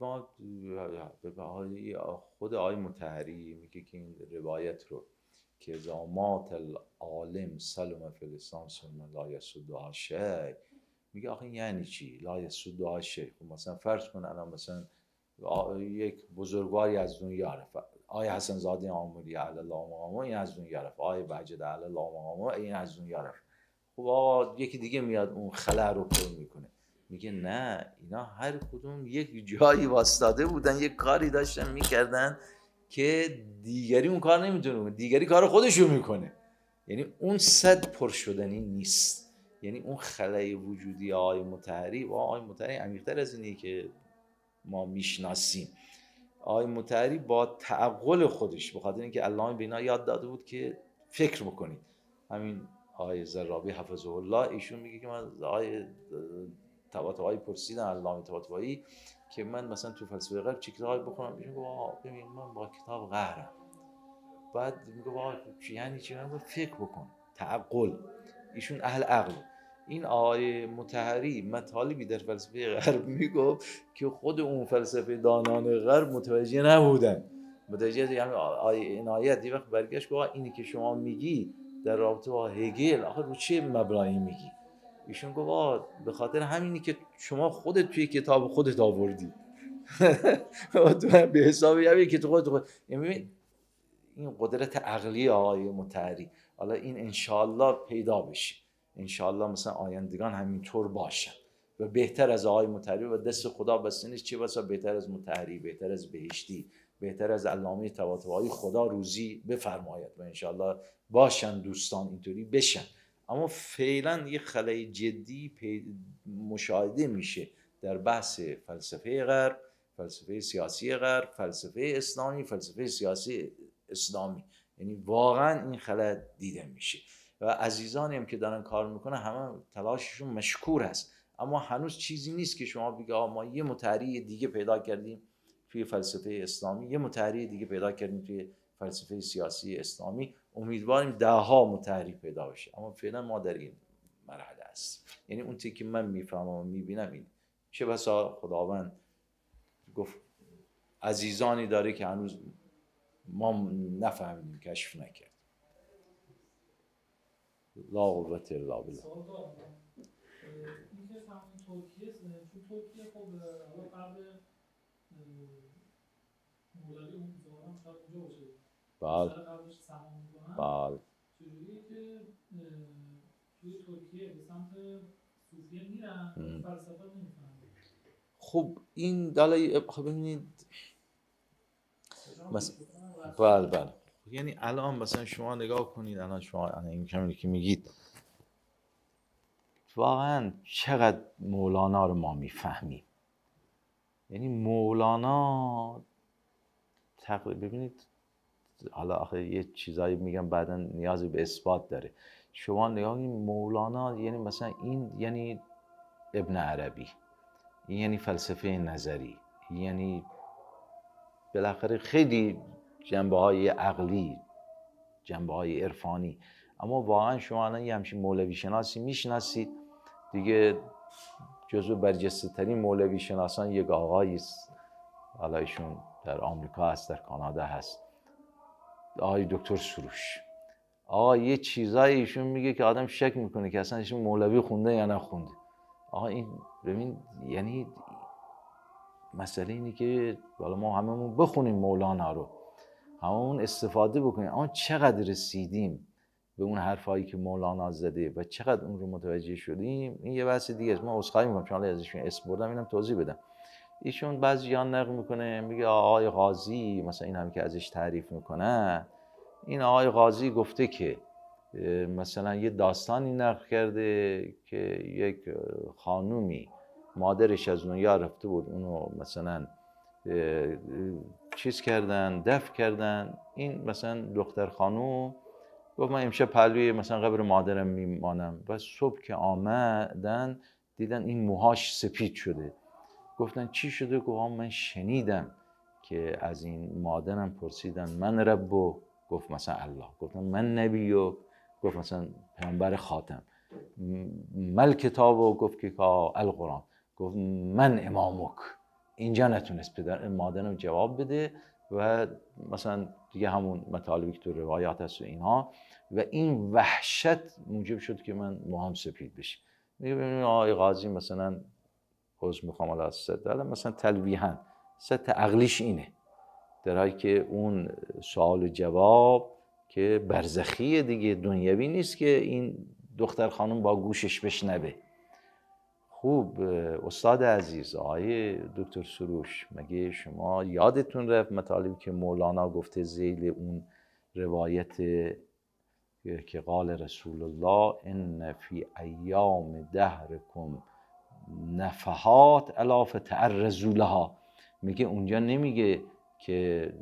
ما خود آقای مطهری میگه که این روایت رو که زامات العالم سلم فی الاسلام ثم لا یسدها شیء، میگه آخه یعنی چی لا یسدها شیء؟ مثلا فرض کن الان مثلا یک بزرگواری از دنیا رفت، آقای حسن زاده آموری علی الله مقامه این از دنیا رفت، آقای بهجت علی الله مقامه این از دنیا رفت. خب آقا یکی دیگه میاد اون خلأ رو پر میکنه، میگه نه اینا هر کدوم یک جایی واسطاده بودن، یک کاری داشتن میکردن که دیگری اون کار نمیتونه، دیگری کار خودشو میکنه. یعنی اون صد پر شدنی نیست. یعنی اون خلأ وجودی آقای مطهری و آقای مطهری عمیق‌تر از اینی که ما میشناسیم. آقای مطهری با تعقل خودش، به خاطر اینکه علامه بینا یاد داده بود که فکر بکنید، همین آقای زرابی حفظه الله ایشون میگه که من آقای طباطبایی پرسیدم، علامه طباطبایی که من مثلا تو فلسفه غرب چه کتابی بخونم؟ ایشون گفت ببین من با کتاب قهرم. بعد میگه آقا یعنی چی؟ من فکر بکن، تعقل. ایشون اهل عقل. این آقای مطهری مطالبی در فلسفه غرب میگفت که خود اون فلسفه دانان غرب متوجه نبودن. متوجه یعنی آقای عنایت یه وقت برگشت گفت اینی که شما میگی در رابطه با هگل آخه رو چه مبنایی میگی؟ ایشون گفت به خاطر همینی که شما خودت توی کتاب خودت آوردی. به حساب یه که تو خودت، یعنی این قدرت عقلی آقای مطهری، حالا این انشالله پیدا بشه، انشالله مثلا آیندگان همینطور باشن و بهتر از آقای مطهری و دست خدا بسته نیست، چه بسا بهتر از مطهری، بهتر از بهشتی، بهتر از علامه طباطبایی خدا روزی بفرماید و انشالله باشن دوستان اینطوری بشن. اما فعلا یه خلأ جدی مشاهده میشه در بحث فلسفه غرب فلسفه سیاسی غرب، فلسفه اسلامی، فلسفه سیاسی اسلامی. یعنی واقعا این خلط دیده میشه و عزیزانی هم که دارن کار میکنن همه تلاششون مشکور است، اما هنوز چیزی نیست که شما بگید ما یه متحری دیگه پیدا کردیم توی فلسفه اسلامی، یه متحری دیگه پیدا کردیم توی فلسفه سیاسی اسلامی. امیدواریم ده ها متحری پیدا بشه، اما فعلا ما در این مرحله است. یعنی اون چیزی که من میفهمم و میبینم این چه بسا خداوند گفت عزیزانی داره که هنوز ما نفهمیدیم، کشف نکرد. لا قوت الا بالله. سوال دارم. این که همین ترکیه، چون ترکیه خب حالا قبل مولوی اون زمان شاید اونجا باشه. بله. قبلش سما میکنن. بله. چجوریه که توی ترکیه به سمت صوفیه میرن فلسفه نمیفهمن؟ خب این دلایل خب ببینید مثلا بله بله یعنی الان مثلا شما نگاه کنید، الان شما الان این کمی که میگید واقعا چقدر مولانا رو ما میفهمیم. یعنی مولانا تقریبا ببینید، حالا آخه یه چیزایی میگم بعدا نیازی به اثبات داره. شما نگاه کنید مولانا یعنی مثلا این یعنی ابن عربی، این یعنی فلسفه نظری، یعنی بالاخره خیلی جنبه های عقلی، جنبه های عرفانی. اما واقعا شما الان یه همچین مولوی شناسی میشناسید دیگه، جزو برجسته ترین مولوی شناسان یک آقایی است، حالا ایشون در آمریکا هست، در کانادا هست، آقای دکتر سروش. آقا یه چیزایی ایشون میگه که آدم شک میکنه که اصلا ایشون مولوی خونده یا نخونده. آقا این ببین یعنی مسئله اینه که بالا ما هممون بخونیم مولانا رو، هممون استفاده بکنیم، اما چقدر رسیدیم به اون حرفایی که مولانا زده و چقدر اون رو متوجه شدیم این یه بحث دیگه است. ما عذرخواهی میکنم چون ازشون اسم بردم، اینم توضیح بدم. ایشون بعضی‌ها نقل میکنه میگه آقای قاضی، مثلا این هم که ازش تعریف میکنه، این آقای قاضی گفته که مثلا یه داستانی نقل کرده که یک خانومی مادرش از دنیا رفته بود، اونو مثلا چیز کردن، دفن کردن. این مثلا دختر خانوم گفت من امشب پهلوی مثلا قبر مادرم میمانم و صبح که آمدن دیدن این موهاش سپید شده. گفتن چی شده؟ گفت من شنیدم که از این مادرم پرسیدن من ربو، گفت مثلا الله. گفتن من نبیو، گفت مثلا پیامبر خاتم. مل کتابو، گفت که القرآن. گفت من امامک. اینجا نتونست پدر مادرم جواب بده و مثلا دیگه همون مطالبی که تو روایات هست و اینها، و این وحشت موجب شد که من موهام سپید بشه. میگه ببینید آقای قاضی مثلا حوض میخوام الان ست دارم مثلا تلویحاً ست عقلیش اینه، در حالی که اون سوال و جواب که برزخیه دیگه، دنیوی نیست که این دختر خانم با گوشش بشنوه. خوب استاد عزیز آقای دکتر سروش، مگه شما یادتون رفت مطالبی که مولانا گفته ذیل اون روایت که قال رسول الله ان فی ایام دهرکم نفحات الا فتعرضوا لها؟ میگه اونجا نمیگه که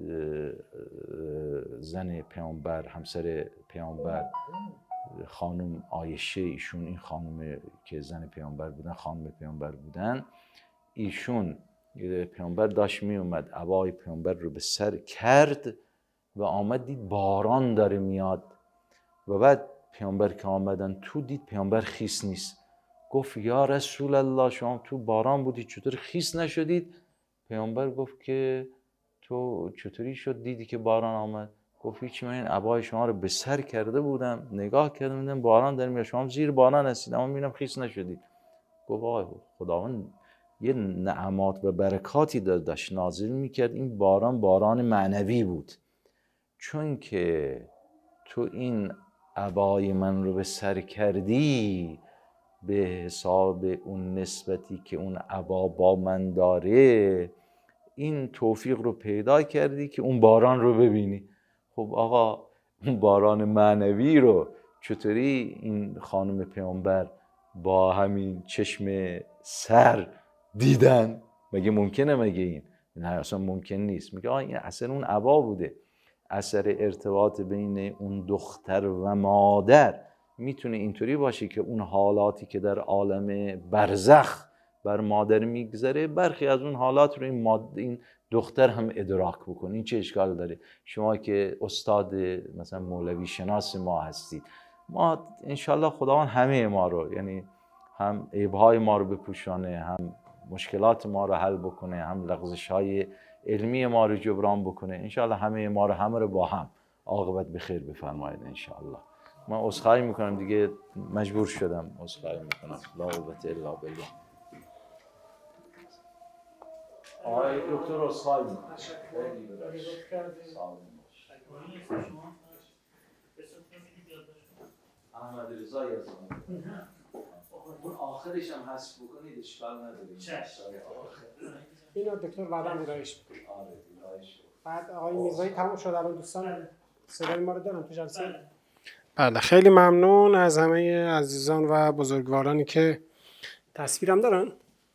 زن پیامبر، همسر پیامبر خانم عایشه، ایشون این خانم که زن پیامبر بودن، خانم پیامبر بودن، ایشون پیامبر داشت می اومد عبای پیامبر رو به سر کرد و آمد دید باران داره میاد و بعد پیامبر که آمدن تو دید پیامبر خیس نیست. گفت یا رسول الله شما تو باران بودید چطور خیس نشدید؟ پیامبر گفت که تو چطوری شد دیدی که باران آمد؟ گفت هیچ، من این عبای شما رو به سر کرده بودم، نگاه کردم دیدم باران داره میاد، شما زیر باران هستید اما میبینم خیس نشدید. گفت آقای خداوند یه نعمات و برکاتی داشت نازل میکرد، این باران باران معنوی بود، چون که تو این عبای من رو به سر کردی به حساب اون نسبتی که اون عبا با من داره، این توفیق رو پیدا کردی که اون باران رو ببینی. خب آقا اون باران معنوی رو چطوری این خانم پیامبر با همین چشم سر دیدن؟ مگه ممکنه مگه این؟ این اصلا ممکن نیست. میگه آه این اثر اون عبا بوده. اثر ارتباط بین اون دختر و مادر میتونه اینطوری باشه که اون حالاتی که در عالم برزخ بر مادر میگذره برخی از اون حالات رو این, ماد... این دختر هم ادراک بکنه. این چه اشکال داره؟ شما که استاد مثلا مولوی شناس ما هستید، ما انشالله خداوند همه ما رو، یعنی هم عیبهای ما رو بپوشانه، هم مشکلات ما رو حل بکنه، هم لغزش‌های علمی ما رو جبران بکنه. انشالله همه ما رو همه رو با هم عاقبت به خیر بفرمایید انشالله. من عذرخواهی میکنم دیگه، مجبور شدم عذرخواهی میکنم. لا قوت الا بالله. آقای دکتر عذرخواهی میکنم. احمد رضا یزدانی اون آخرش هم حذف بکنید اشکال نداره. اینو دکتر بعدا ویرایش می‌کنه. آره ویرایش. بعد آقای میرزایی تموم شد. الان دوستان صدای ما رو دارن تو جلسه. بله خیلی ممنون از همه عزیزان و بزرگوارانی که تصویرم دارن.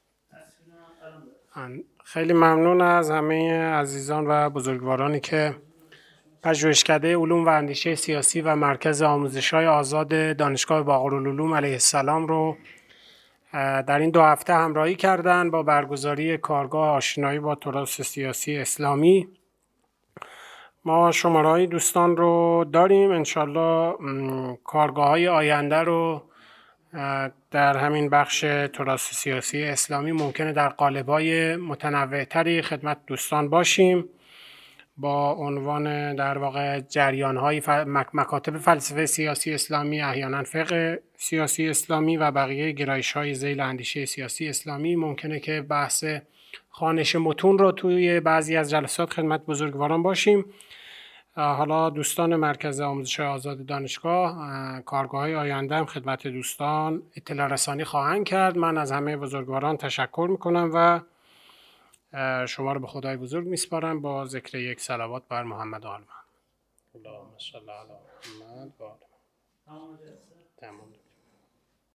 خیلی ممنون از همه عزیزان و بزرگوارانی که پژوهشکده علوم و اندیشه سیاسی و مرکز آموزش‌های آزاد دانشگاه باقرالعلوم علیه السلام رو در این دو هفته همراهی کردن با برگزاری کارگاه آشنایی با تراث سیاسی اسلامی. ما شماره‌های دوستان رو داریم. انشالله کارگاه‌های آینده رو در همین بخش تراث سیاسی اسلامی ممکنه در قالب‌های متنوع‌تری خدمت دوستان باشیم با عنوان در واقع جریان‌های مکاتب فلسفه سیاسی اسلامی، احیانا فقه سیاسی اسلامی و بقیه گرایش‌های ذیل اندیشه سیاسی اسلامی. ممکنه که بحث خوانش متون رو توی بعضی از جلسات خدمت بزرگواران باشیم. حالا دوستان مرکز آموزش آزاد دانشگاه کارگاه‌های آینده هم خدمت دوستان اطلاع رسانی خواهند کرد. من از همه بزرگواران تشکر میکنم و شما رو به خدای بزرگ میسپارم با ذکر یک صلوات بر محمد و آل محمد. اللهم صل علی محمد و آل محمد. تمام.